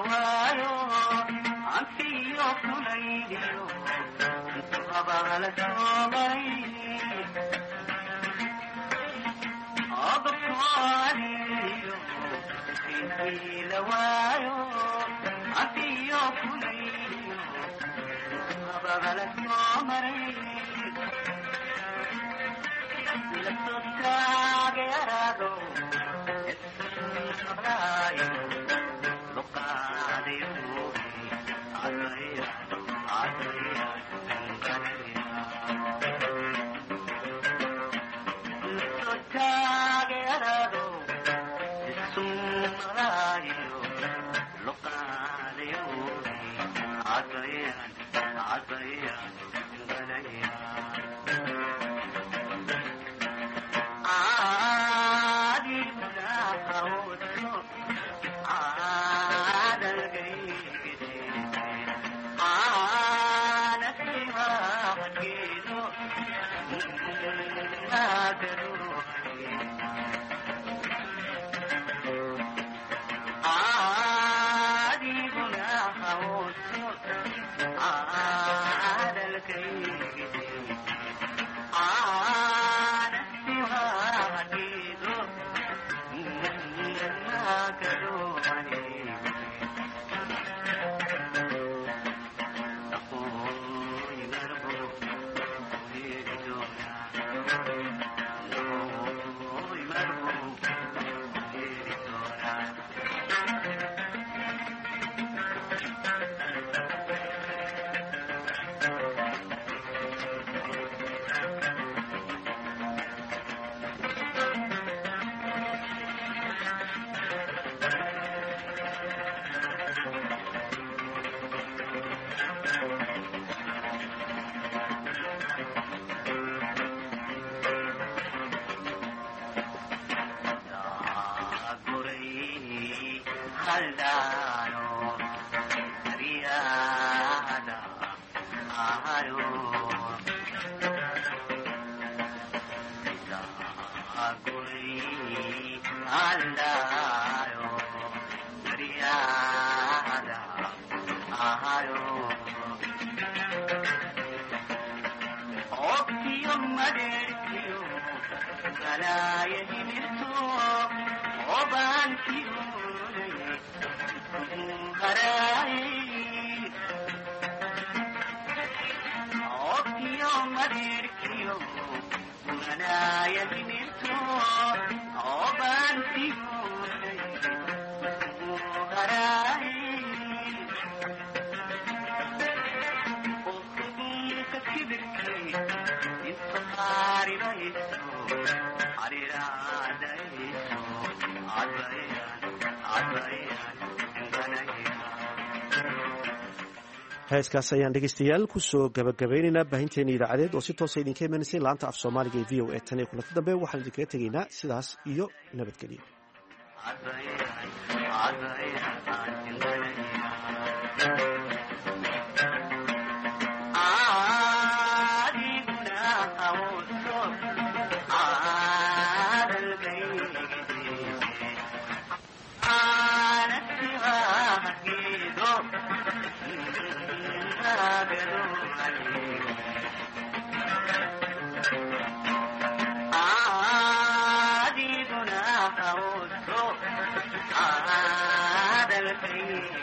heeskaas ayaan dhegaystayaal kusoo gabagabaynaynaa baahinteena idaacadeed oo si toosa idinka imanaysay laanta af soomaaliga ee v o a tan iyo kulanti dambe waxaan idinkaga tegaynaa sidaas iyo nabadgelyo. Adal